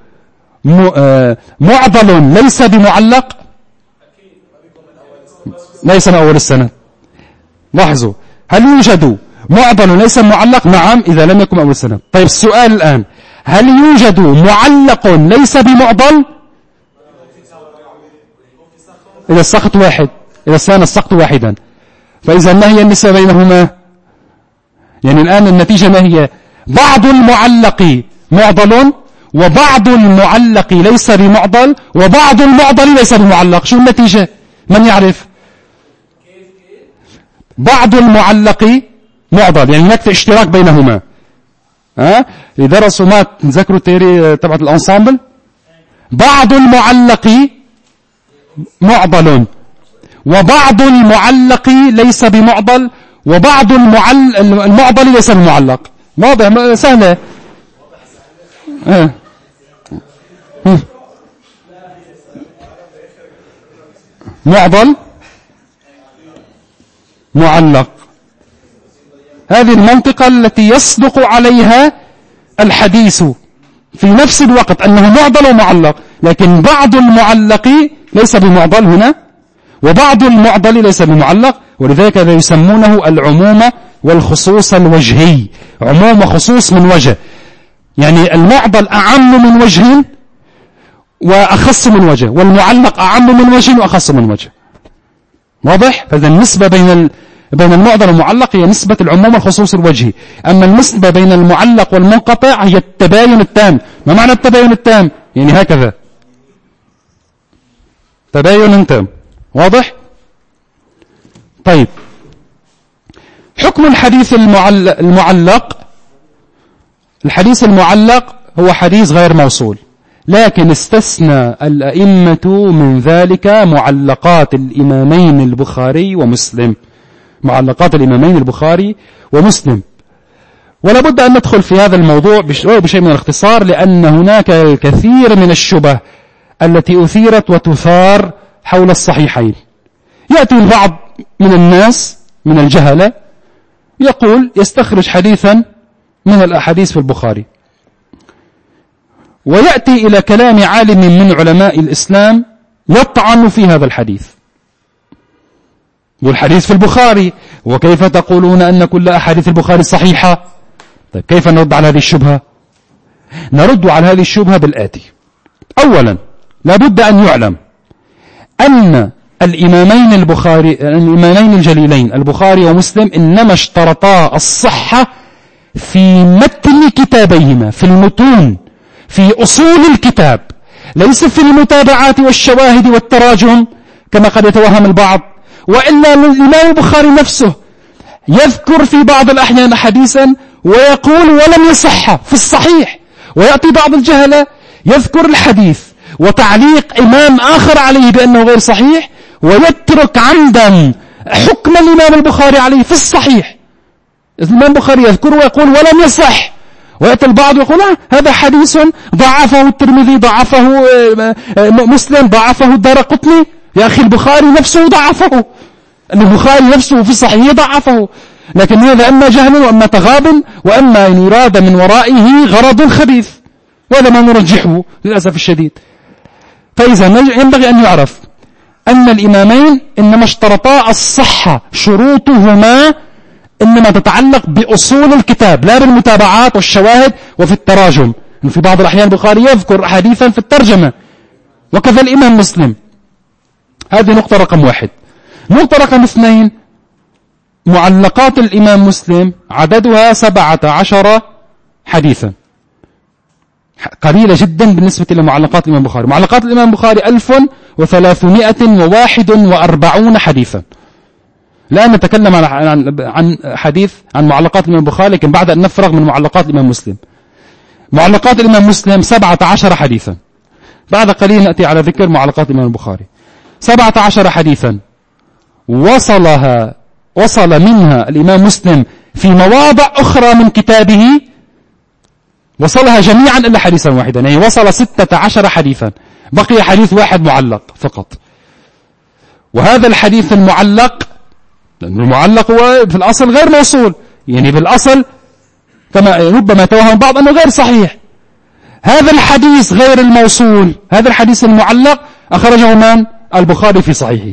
معضل ليس بمعلق؟ ليس من أول السنة. لاحظوا، هل يوجد معضل ليس معلق؟ نعم، إذا لم يكن أول السنة. طيب السؤال الآن، هل يوجد معلق ليس بمعضل؟ إذا السقط واحد، إذا كان السقط واحدا. فإذا ما هي النسبة بينهما؟ يعني الآن النتيجة ما هي؟ بعض المعلق معضل، وبعض المعلق ليس بمعضل، وبعض المعضل ليس بمعلق. شو النتيجة؟ من يعرف؟ بعض المعلق معضل، يعني هناك في اشتراك بينهما. ها إذا درسوا ما تذكروا التيري تبعت الانسامبل. بعض المعلق معضل، وبعض المعلق ليس بمعضل، وبعض المعل... المعضل ليس بمعلق. واضح؟ سهلة. اه. معضل معلق، هذه المنطقة التي يصدق عليها الحديث في نفس الوقت أنه معضل ومعلق، لكن بعض المعلق ليس بمعضل هنا، وبعض المعضل ليس بمعلق، ولذلك يسمونه العموم والخصوص الوجهي. عموم وخصوص من وجه، يعني المعضل أعم من وجه وأخص من وجه، والمعلق أعم من وجه وأخص من وجه. واضح؟ فإذا النسبة بين ال... بين المعضل والمعلق هي نسبة العموم والخصوص الوجهي. أما النسبة بين المعلق والمنقطع هي التباين التام. ما معنى التباين التام؟ يعني هكذا تباين تام. واضح؟ طيب، حكم الحديث المعلق. الحديث المعلق هو حديث غير موصول، لكن استثنى الأئمة من ذلك معلقات الإمامين البخاري ومسلم. معلقات الإمامين البخاري ومسلم. ولا بد أن ندخل في هذا الموضوع بشيء من الاختصار، لأن هناك الكثير من الشبه التي أثيرت وتثار حول الصحيحين. يأتي البعض من الناس من الجهلة يقول يستخرج حديثا من الأحاديث في البخاري، ويأتي إلى كلام عالم من علماء الإسلام يطعن في هذا الحديث، والحديث في البخاري، وكيف تقولون أن كل أحاديث البخاري صحيحة؟ طيب كيف نرد على هذه الشبهة؟ نرد على هذه الشبهة بالآتي. أولا، لابد أن يعلم أن الإمامين البخاري الإمامين الجليلين البخاري ومسلم إنما اشترطا الصحة في متن كتابيهما، في المتون، في أصول الكتاب، ليس في المتابعات والشواهد والتراجم كما قد يتوهم البعض. وإلا الإمام البخاري نفسه يذكر في بعض الأحيان حديثا ويقول ولم يصح في الصحيح، ويأتي بعض الجهلة يذكر الحديث وتعليق إمام آخر عليه بأنه غير صحيح، ويترك عمدا حكم الإمام البخاري عليه في الصحيح. الإمام البخاري يذكر ويقول ولم يصح، ويأتي البعض ويقول آه هذا حديث ضعفه الترمذي، ضعفه مسلم، ضعفه الدارقطني. يا أخي البخاري نفسه ضعفه، أن البخاري نفسه في الصحيح ضعفه، لكن هذا أما جهل وأما تغاب وأما أن يراد من ورائه غرض خبيث، وهذا ما نرجحه للأسف الشديد. فإذا ينبغي أن يعرف أن الإمامين إنما اشترطا الصحة، شروطهما إنما تتعلق بأصول الكتاب لا بالمتابعات والشواهد وفي التراجم. في بعض الأحيان البخاري يذكر حديثا في الترجمة، وكذا الإمام مسلم. هذه نقطة رقم واحد. نقطة رقم اثنين، معلقات الإمام مسلم عددها سبعة عشر حديثا، قليلة جدا بالنسبة إلى معلقات الإمام البخاري. معلقات الإمام البخاري ألف وثلاثمائة وواحد وأربعون حديثا. الآن نتكلم عن عن حديث عن معلقات الإمام البخاري، لكن بعد أن نفرغ من معلقات الإمام مسلم. معلقات الإمام مسلم سبعة عشر حديثا. بعد قليل نأتي على ذكر معلقات الإمام البخاري. سبعة عشر حديثا وصلها وصل منها الإمام مسلم في مواضع أخرى من كتابه، وصلها جميعا إلا حديثا واحدا، يعني وصل ستة عشر حديثا، بقي حديث واحد معلق فقط. وهذا الحديث المعلق، لأن المعلق هو في الأصل غير موصول، يعني بالأصل كما ربما يتوهم بعض أنه غير صحيح. هذا الحديث غير الموصول، هذا الحديث المعلق أخرجه من؟ البخاري في صحيحه.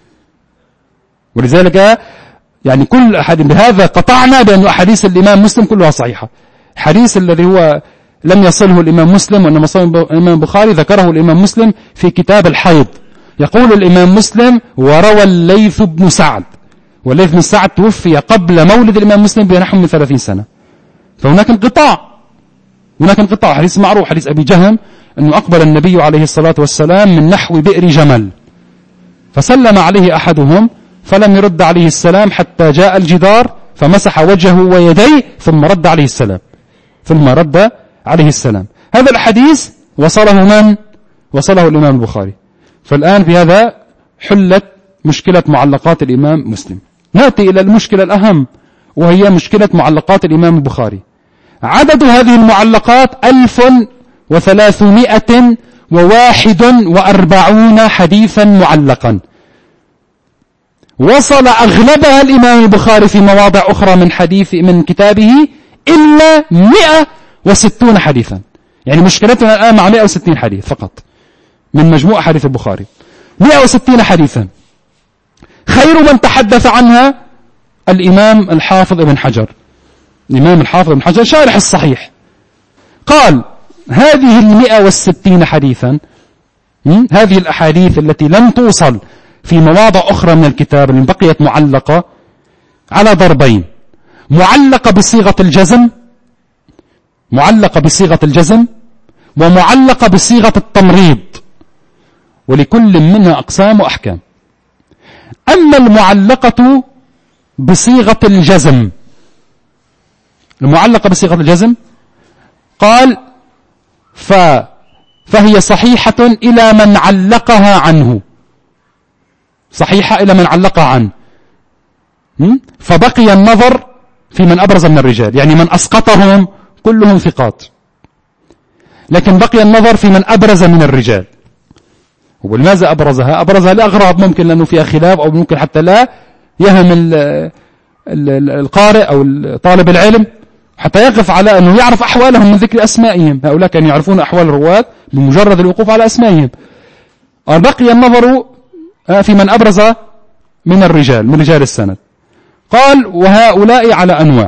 ولذلك يعني كل أحد بهذا قطعنا بأن أحاديث الإمام مسلم كلها صحيحة. الحديث الذي هو لم يصله الإمام مسلم وإنما صله الإمام البخاري ذكره الإمام مسلم في كتاب الحيض، يقول الإمام مسلم وروى الليث بن سعد، والليث بن سعد توفي قبل مولد الإمام مسلم بنحو من ثلاثين سنة، فهناك انقطاع، هناك انقطاع. حديث معروف حديث أبي جهم أنه أقبل النبي عليه الصلاة والسلام من نحو بئر جمل، فسلم عليه أحدهم فلم يرد عليه السلام حتى جاء الجدار فمسح وجهه ويديه ثم رد عليه السلام ثم رد عليه السلام. هذا الحديث وصله من؟ وصله الإمام البخاري. فالآن بهذا حلت مشكلة معلقات الإمام مسلم. نأتي إلى المشكلة الأهم، وهي مشكلة معلقات الإمام البخاري. عدد هذه المعلقات ألف وثلاثمائة وواحد وأربعون حديثا معلقا، وصل أغلبها الإمام البخاري في مواضع أخرى من حديث من كتابه إلا مئة وستون حديثا. يعني مشكلتنا الآن مع مئة وستين حديث فقط من مجموع حديث البخاري، مئة وستين حديثا. خير من تحدث عنها الإمام الحافظ ابن حجر، الإمام الحافظ ابن حجر شارح الصحيح، قال هذه المئة والستين حديثا، هذه الأحاديث التي لم توصل في مواضع أخرى من الكتاب اللي بقيت معلقة على ضربين: معلقة بصيغة الجزم، معلقة بصيغة الجزم ومعلقة بصيغة التمريض، ولكل منها أقسام وأحكام. أما المعلقة بصيغة الجزم، المعلقة بصيغة الجزم قال ف فهي صحيحة إلى من علقها عنه، صحيحة إلى من علقها عنه، فبقي النظر في من أبرز من الرجال، يعني من أسقطهم كلهم ثقات، لكن بقي النظر في من أبرز من الرجال. ولماذا أبرزها؟ أبرزها لأغراض، ممكن لأنه فيها خلاف، أو ممكن حتى لا يهم القارئ أو طالب العلم حتى يقف على أنه يعرف أحوالهم من ذكر أسمائهم. هؤلاء كانوا يعرفون أحوال الرواة بمجرد الوقوف على أسمائهم. بقي النظر في من أبرز من الرجال، من رجال السند. قال وهؤلاء على أنواع،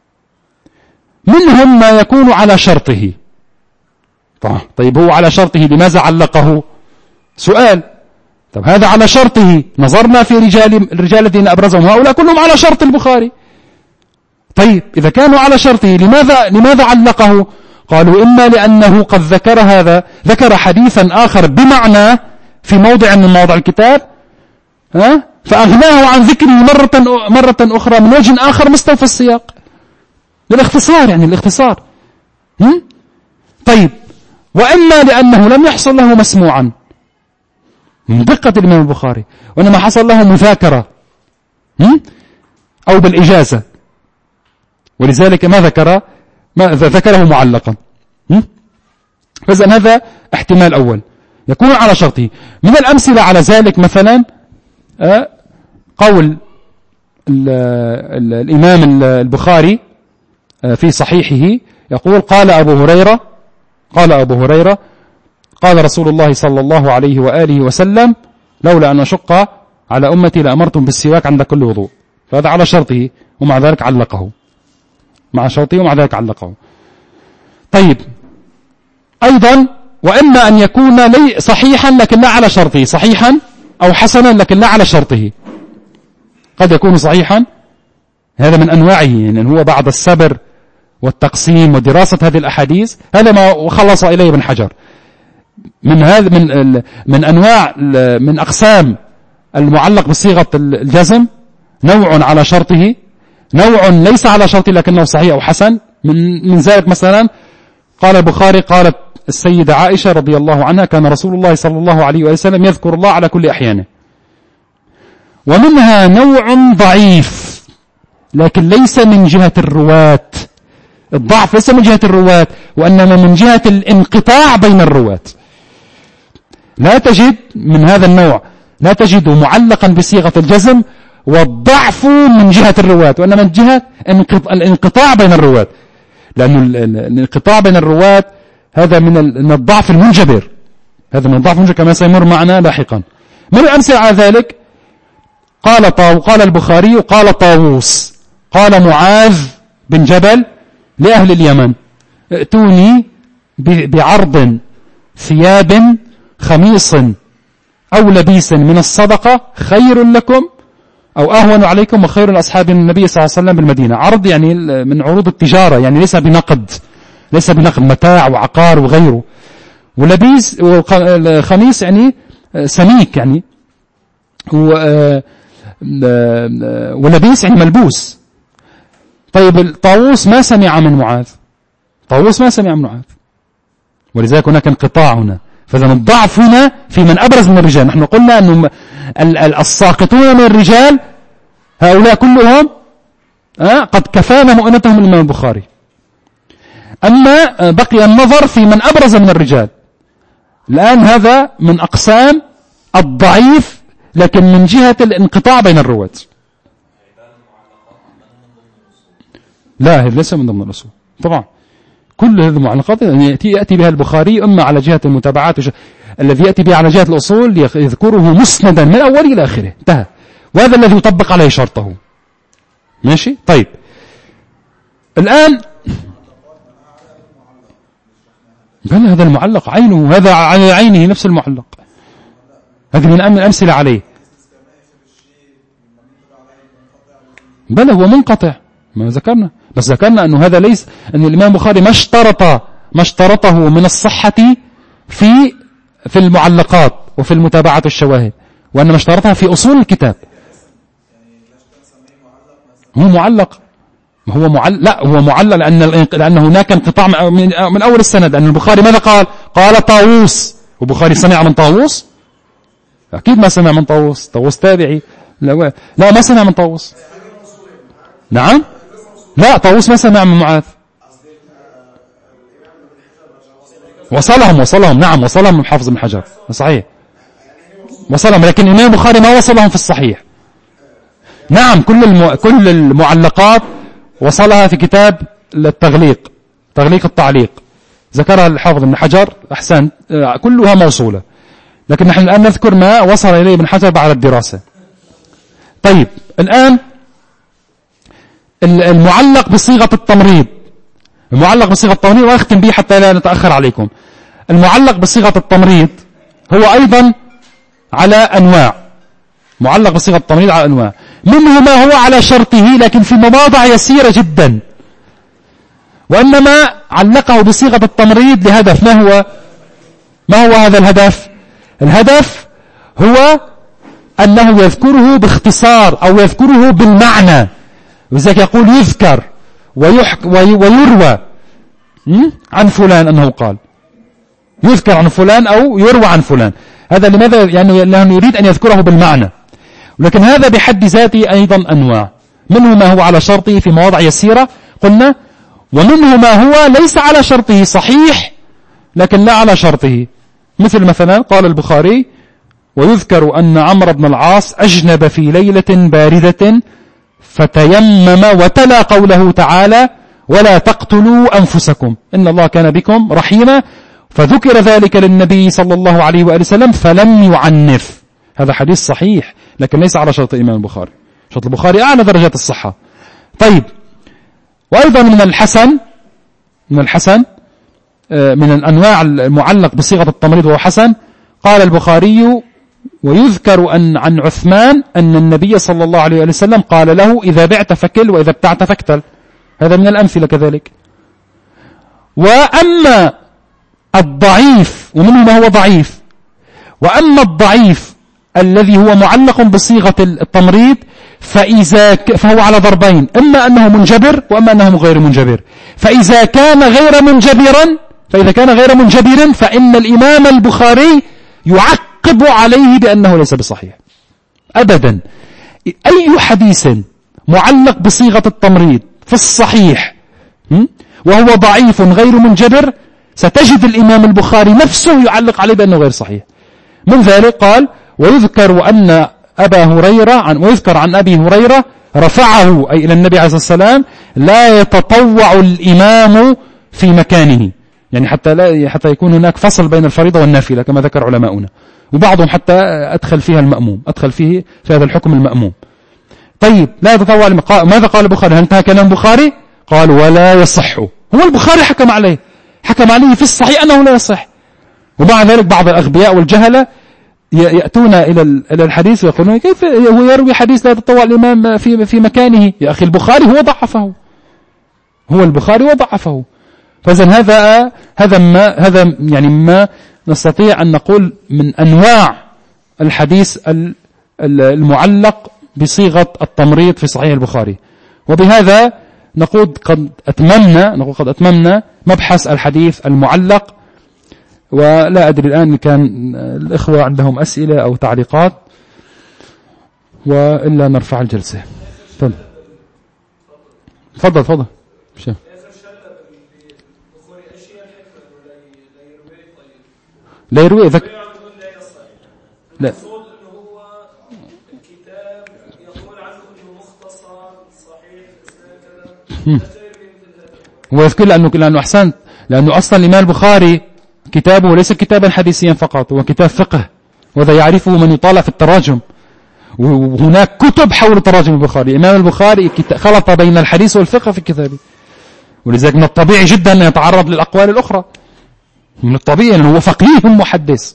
منهم ما يكون على شرطه. طيب هو على شرطه لماذا علقه؟ سؤال. طب هذا على شرطه، نظرنا في رجال الرجال الذين أبرزهم، هؤلاء كلهم على شرط البخاري. طيب إذا كانوا على شرطه لماذا لماذا علقه؟ قالوا إما لأنه قد ذكر هذا ذكر حديثا آخر بمعنى في موضع من مواضع الكتاب، ها فأغناه عن ذكره مرة مرة أخرى من وجه آخر مستوفى السياق، للاختصار، يعني الاختصار. هم؟ طيب وإما لأنه لم يحصل له مسموعا من دقة الإمام البخاري، وإنما حصل له مذاكرة أو بالإجازة، ولذلك ما ذكر ما ذكره معلقا. فإذن هذا احتمال أول يكون على شرطه. من الأمثلة على ذلك مثلا قول ال ال الإمام البخاري في صحيحه، يقول قال أبو هريرة قال أبو هريرة قال رسول الله صلى الله عليه وآله وسلم لولا أن أشق على أمتي لأمرتم بالسواك عند كل وضوء. فهذا على شرطه ومع ذلك علقه، مع شرطه ومع ذلك علقه. طيب أيضا وإما أن يكون لي صحيحا لكن لا على شرطه، صحيحا أو حسنا لكن لا على شرطه. قد يكون صحيحا، هذا من أنواعه، يعني هو بعد الصبر والتقسيم ودراسة هذه الأحاديث، هذا ما خلص إليه ابن حجر. من هذا من من أنواع من أقسام المعلق بصيغة الجزم، نوع على شرطه، نوع ليس على شرطه لكنه صحيح أو حسن. من من ذلك مثلا قال البخاري قالت السيدة عائشة رضي الله عنها كان رسول الله صلى الله عليه وسلم يذكر الله على كل أحيانه. ومنها نوع ضعيف لكن ليس من جهة الرواة، الضعف ليس من جهة الرواة وإنما من جهة الانقطاع بين الرواة. لا تجد من هذا النوع لا تجد معلقا بصيغة الجزم والضعف من جهة الرواة، وإنما من جهة الانقطاع بين الرواة، لأن الانقطاع بين الرواة هذا من الضعف المنجبر، هذا من الضعف المنجبر كما سيمر معنا لاحقا. من الأمثلة على ذلك قال طاو قال البخاري قال طاووس قال معاذ بن جبل لأهل اليمن ائتوني بعرض ثياب خميص أو لبيس من الصدقة خير لكم أو أهون عليكم وخير لأصحاب النبي صلى الله عليه وسلم بالمدينة. عرض يعني من عروض التجارة، يعني ليس بنقد، ليس بنقد، متاع وعقار وغيره. ولبيس وخميس يعني سميك يعني، ولبيس يعني ملبوس. طيب الطاووس ما سمع من معاذ، طاووس ما سمع من معاذ، ولذلك هناك انقطاع هنا. فإذا الضعف هنا في من أبرز من الرجال. نحن قلنا أن الساقطون من الرجال هؤلاء كلهم قد كفانا مؤنتهم الإمام البخاري. أما بقي النظر في من أبرز من الرجال. الآن هذا من أقسام الضعيف، لكن من جهة الانقطاع بين الرواة. لا، هذا ليس من ضمن الأصول طبعا. كل هذه المعلقات يأتي, يأتي بها البخاري إما على جهة المتابعات، الذي يأتي بها على جهة الأصول يذكره مسندا من أوله إلى آخره، انتهى. وهذا الذي يطبق عليه شرطه. ماشي. طيب الآن بل هذا المعلق عينه، هذا على عينه نفس المعلق، هذه من الأمثلة عليه. بل هو منقطع ما ذكرنا، بس ذكرنا أنه هذا ليس، أن الإمام البخاري ما اشترط ما اشترطه من الصحة في في المعلقات وفي المتابعات والشواهد، وأنما اشترطها في أصول الكتاب. هو معلق، هو معلق لا هو معلق لأن لأن هناك انقطاع من أول السند. أن البخاري ماذا قال؟ قال طاووس، وبخاري سمع من طاووس؟ أكيد ما سمع من طاووس، طاووس تابعي. لا, لا ما سمع من طاووس. نعم، لا طاووس ما سمع من معاذ. وصلهم وصلهم نعم وصلهم من حافظ بن حجر، صحيح وصلهم، لكن الإمام البخاري ما وصلهم في الصحيح. نعم كل المو... كل المعلقات وصلها في كتاب التغليق، تغليق التعليق، ذكرها الحافظ بن حجر. أحسن، كلها موصولة، لكن نحن الآن نذكر ما وصل إليه ابن حجر بعد الدراسة. طيب الآن المعلق بصيغة التمريض، المعلق بصيغة التمريض، وأختم به حتى لا نتأخر عليكم. المعلق بصيغة التمريض هو أيضا على أنواع، معلق بصيغة التمريض على أنواع، منه ما هو على شرطه لكن في مواضع يسيرة جدا، وإنما علقه بصيغة التمريض لهدف. ما هو ما هو هذا الهدف؟ الهدف هو أنه يذكره باختصار أو يذكره بالمعنى، وذلك يقول يذكر ويحك ويروى عن فلان أنه قال، يذكر عن فلان أو يروى عن فلان. هذا لماذا؟ يعني لأنه يريد أن يذكره بالمعنى. ولكن هذا بحد ذاته أيضا أنواع، منه ما هو على شرطه في مواضع يسيرة قلنا، ومنه ما هو ليس على شرطه، صحيح لكن لا على شرطه. مثل مثلا قال البخاري: ويذكر أن عمرو بن العاص أجنب في ليلة باردة فتيمم وتلا قوله تعالى: ولا تقتلوا أنفسكم إن الله كان بكم رحيما، فذكر ذلك للنبي صلى الله عليه وآله وسلم فلم يعنف. هذا حديث صحيح لكن ليس على شرط الإمام البخاري، شرط البخاري أعلى درجات الصحة. طيب، وأيضا من الحسن، من الحسن من الأنواع المعلق بصيغة التمريض وهو حسن، قال البخاري: ويذكر أن عن عثمان أن النبي صلى الله عليه وسلم قال له: إذا بعت فكل وإذا ابتعت فاكتل. هذا من الأمثلة كذلك. وأما الضعيف، ومنه ما هو ضعيف، وأما الضعيف الذي هو معلق بصيغة التمريض فإذا ك... فهو على ضربين: إما أنه منجبر وأما أنه غير منجبر. فإذا كان غير منجبرا فإذا كان غير منجبر فإن الإمام البخاري يعقب عليه بأنه ليس بصحيح أبدا. أي حديث معلق بصيغة التمريض في الصحيح وهو ضعيف غير منجبر ستجد الإمام البخاري نفسه يعلق عليه بأنه غير صحيح. من ذلك قال: ويذكر أن أبا هريرة عن ويذكر عن أبي هريرة رفعه أي إلى النبي عليه الصلاة والسلام: لا يتطوع الإمام في مكانه، يعني حتى لا حتى يكون هناك فصل بين الفريضة والنافلة كما ذكر علماؤنا، وبعضهم حتى أدخل فيها المأموم، أدخل فيه في هذا الحكم المأموم. طيب، لا يتطوع. ماذا قال البخاري؟ هل انتهى كلام البخاري؟ قال: ولا يصح. هو البخاري حكم عليه، حكم عليه في الصحيح أنه لا يصح. ومع ذلك بعض الأغبياء والجهلة يأتون إلى إلى الحديث ويقولون كيف هو يروي حديث لا يتطوع الإمام في في مكانه؟ يا أخي البخاري هو ضعفه، هو البخاري وضعفه. فإذن هذا هذا ما هذا يعني ما نستطيع أن نقول من أنواع الحديث المعلق بصيغة التمريض في صحيح البخاري. وبهذا نقول قد أتممنا نقول قد أتممنا مبحث الحديث المعلق. ولا أدري الآن إن كان الإخوة عندهم أسئلة أو تعليقات، وإلا نرفع الجلسة. تفضل تفضل تفضل. لا يروي ذك لا هو يذكر لأنه لأنه أحسنت، لأنه أصلا الإمام البخاري كتابه ليس كتابا حديثيا فقط، هو كتاب فقه، وهذا يعرفه من يطالع في التراجم. وهناك كتب حول تراجم البخاري. الإمام البخاري خلط بين الحديث والفقه في كتابه، ولذلك من الطبيعي جدا أن يتعرض للأقوال الأخرى، من الطبيعي أنه هو فقيه محدث.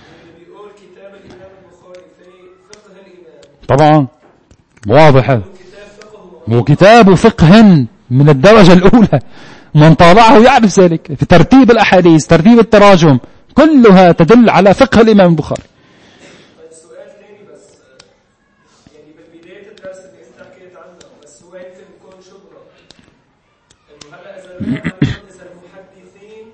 طبعا واضح هذا، هو كتاب فقه من الدرجة الأولى، من طالعه يعرف ذلك في ترتيب الأحاديث، ترتيب التراجم، كلها تدل على فقه الإمام البخاري. سؤال ثاني بس، يعني بالبداية الدرس اللي انت حكيت عنه، بس هو يمكن يكون شبهة انه هلا اذا اذا المحدثين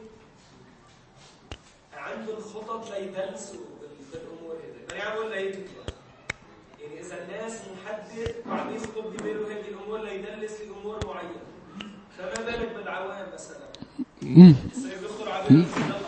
عندهم خطط ليدلسوا بالامور هذه، انا عم اقول لهيك يعني اذا الناس محدث عم يخطب بباله هذه الامور ليدلس لامور معينة، فما بالك بالعوام مثلا؟ سيدخل عليهم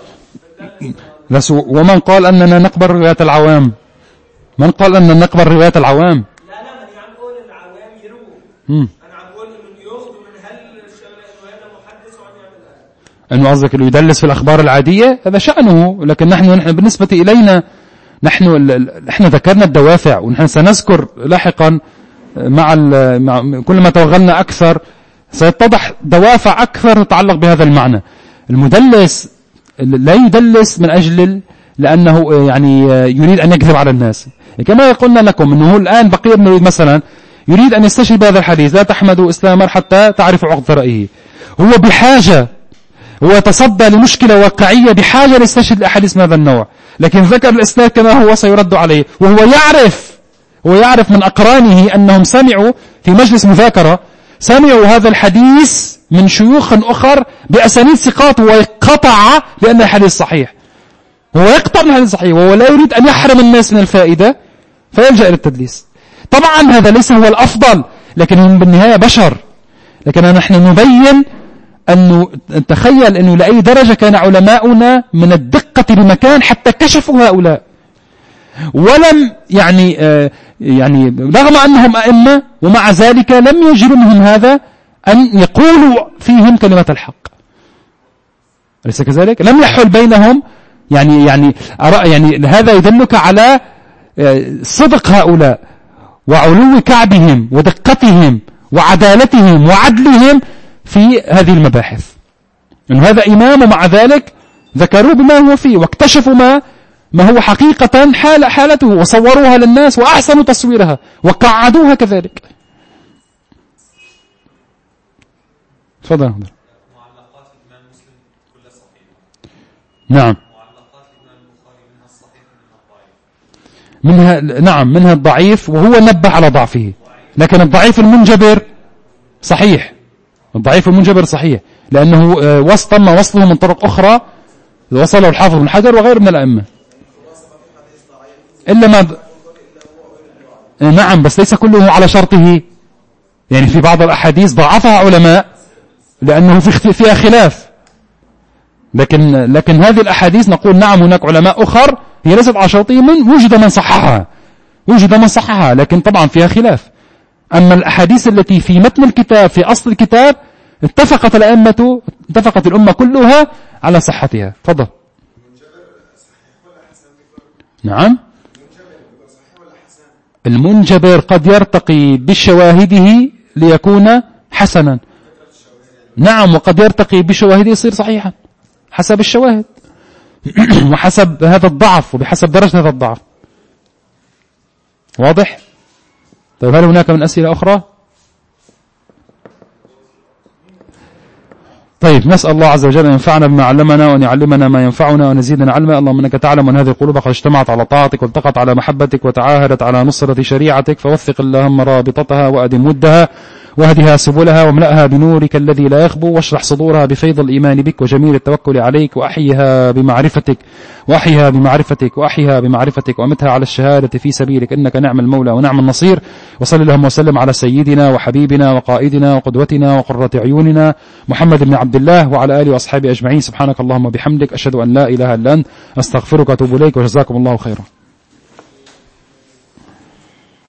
بس ومن قال أننا نقبل روايات العوام؟ من قال أننا نقبل روايات العوام؟ لا لا أنا عم أقول العوام يروه، أنا عم أقول إنه يأخذوا من هالشغلة إنه هذا محدث وعم يعملها، إنه قصدك إنه يدلس في الأخبار العادية، هذا شأنه. لكن نحن نحن بالنسبة إلينا نحن نحن ذكرنا الدوافع، ونحن سنذكر لاحقا مع, مع كل ما توغلنا أكثر سيتضح دوافع أكثر تتعلق بهذا المعنى. المدلس لا يدلس من أجل لأنه يعني يريد أن يكذب على الناس، كما قلنا لكم أنه الآن بقية بن مثلا يريد أن يستشهد بهذا الحديث لا تحمدوا إسلاما حتى تعرفوا عقد رأيه. هو بحاجة، هو يتصدى لمشكلة واقعية بحاجة ليستشهد لأحاديث من هذا النوع، لكن ذكر الإسناد كما هو سيرد عليه، وهو يعرف هو يعرف من أقرانه أنهم سمعوا في مجلس مذاكرة سمعوا هذا الحديث من شيوخ أخر بأسانيد ثقات، ويقطع بأن الحديث صحيح، هو يقطع من الحديث صحيح، وهو لا يريد أن يحرم الناس من الفائدة فيلجأ إلى التدليس. طبعا هذا ليس هو الأفضل، لكن بالنهاية بشر. لكن نحن نبين أنه تخيل أنه لأي درجة كان علماؤنا من الدقة بمكان حتى كشفوا هؤلاء، ولم يعني آه يعني رغم أنهم أئمة ومع ذلك لم يجرمهم هذا أن يقولوا فيهم كلمة الحق، أليس كذلك؟ لم يحل بينهم يعني يعني يعني هذا يدلك على صدق هؤلاء وعلو كعبهم ودقتهم وعدالتهم وعدلهم في هذه المباحث، أن هذا إمام ومع ذلك ذكروا بما هو فيه واكتشفوا ما ما هو حقيقة حال حالته وصوروها للناس وأحسنوا تصويرها وقعدوها كذلك. تفضل. معلقات الإمام مسلم كلها صحيحة. نعم. معلقات الإمام البخاري منها الصحيح ومنها الضعيف. منها نعم منها الضعيف، وهو نبه على ضعفه، لكن الضعيف المنجبر صحيح. الضعيف المنجبر صحيح لأنه وصل تم وصله من طرق أخرى وصله الحافظ بن حجر وغير من الأئمة. إلا ما ب... نعم بس ليس كله على شرطه، يعني في بعض الأحاديث ضعفها علماء لأنه في فيها خلاف، لكن لكن هذه الأحاديث نقول نعم هناك علماء أخر هي ليست على شرطه، من وجد من صححها وجد من صححها لكن طبعا فيها خلاف. أما الأحاديث التي في متن الكتاب في أصل الكتاب اتفقت الأئمة اتفقت الأمة كلها على صحتها. تفضل. نعم المنجبر قد يرتقي بشواهده ليكون حسنا، نعم، وقد يرتقي بشواهده يصير صحيحا حسب الشواهد وحسب هذا الضعف وبحسب درجة هذا الضعف. واضح؟ طيب هل هناك من أسئلة أخرى؟ طيب نسأل الله عز وجل أن ينفعنا بما علمنا وأن يعلمنا ما ينفعنا وأن يزيدنا علما. اللهم إنك تعلم أن هذه القلوب قد اجتمعت على طاعتك والتقت على محبتك وتعاهدت على نصرة شريعتك، فوثق اللهم رابطتها وأدم ودها واهدها سبلها واملأها بنورك الذي لا يخبو، واشرح صدورها بفيض الإيمان بك وجميل التوكل عليك، وأحيها بمعرفتك وأحيها بمعرفتك وأحيها بمعرفتك وأمتها على الشهادة في سبيلك، إنك نعم المولى ونعم النصير. وصل اللهم وسلم على سيدنا وحبيبنا وقائدنا وقدوتنا وقرة عيوننا محمد بن عبد الله وعلى آله وأصحابه أجمعين. سبحانك اللهم وبحمدك، أشهد أن لا إله إلا أنت، أستغفرك وأتوب إليك، وجزاكم الله خيرا.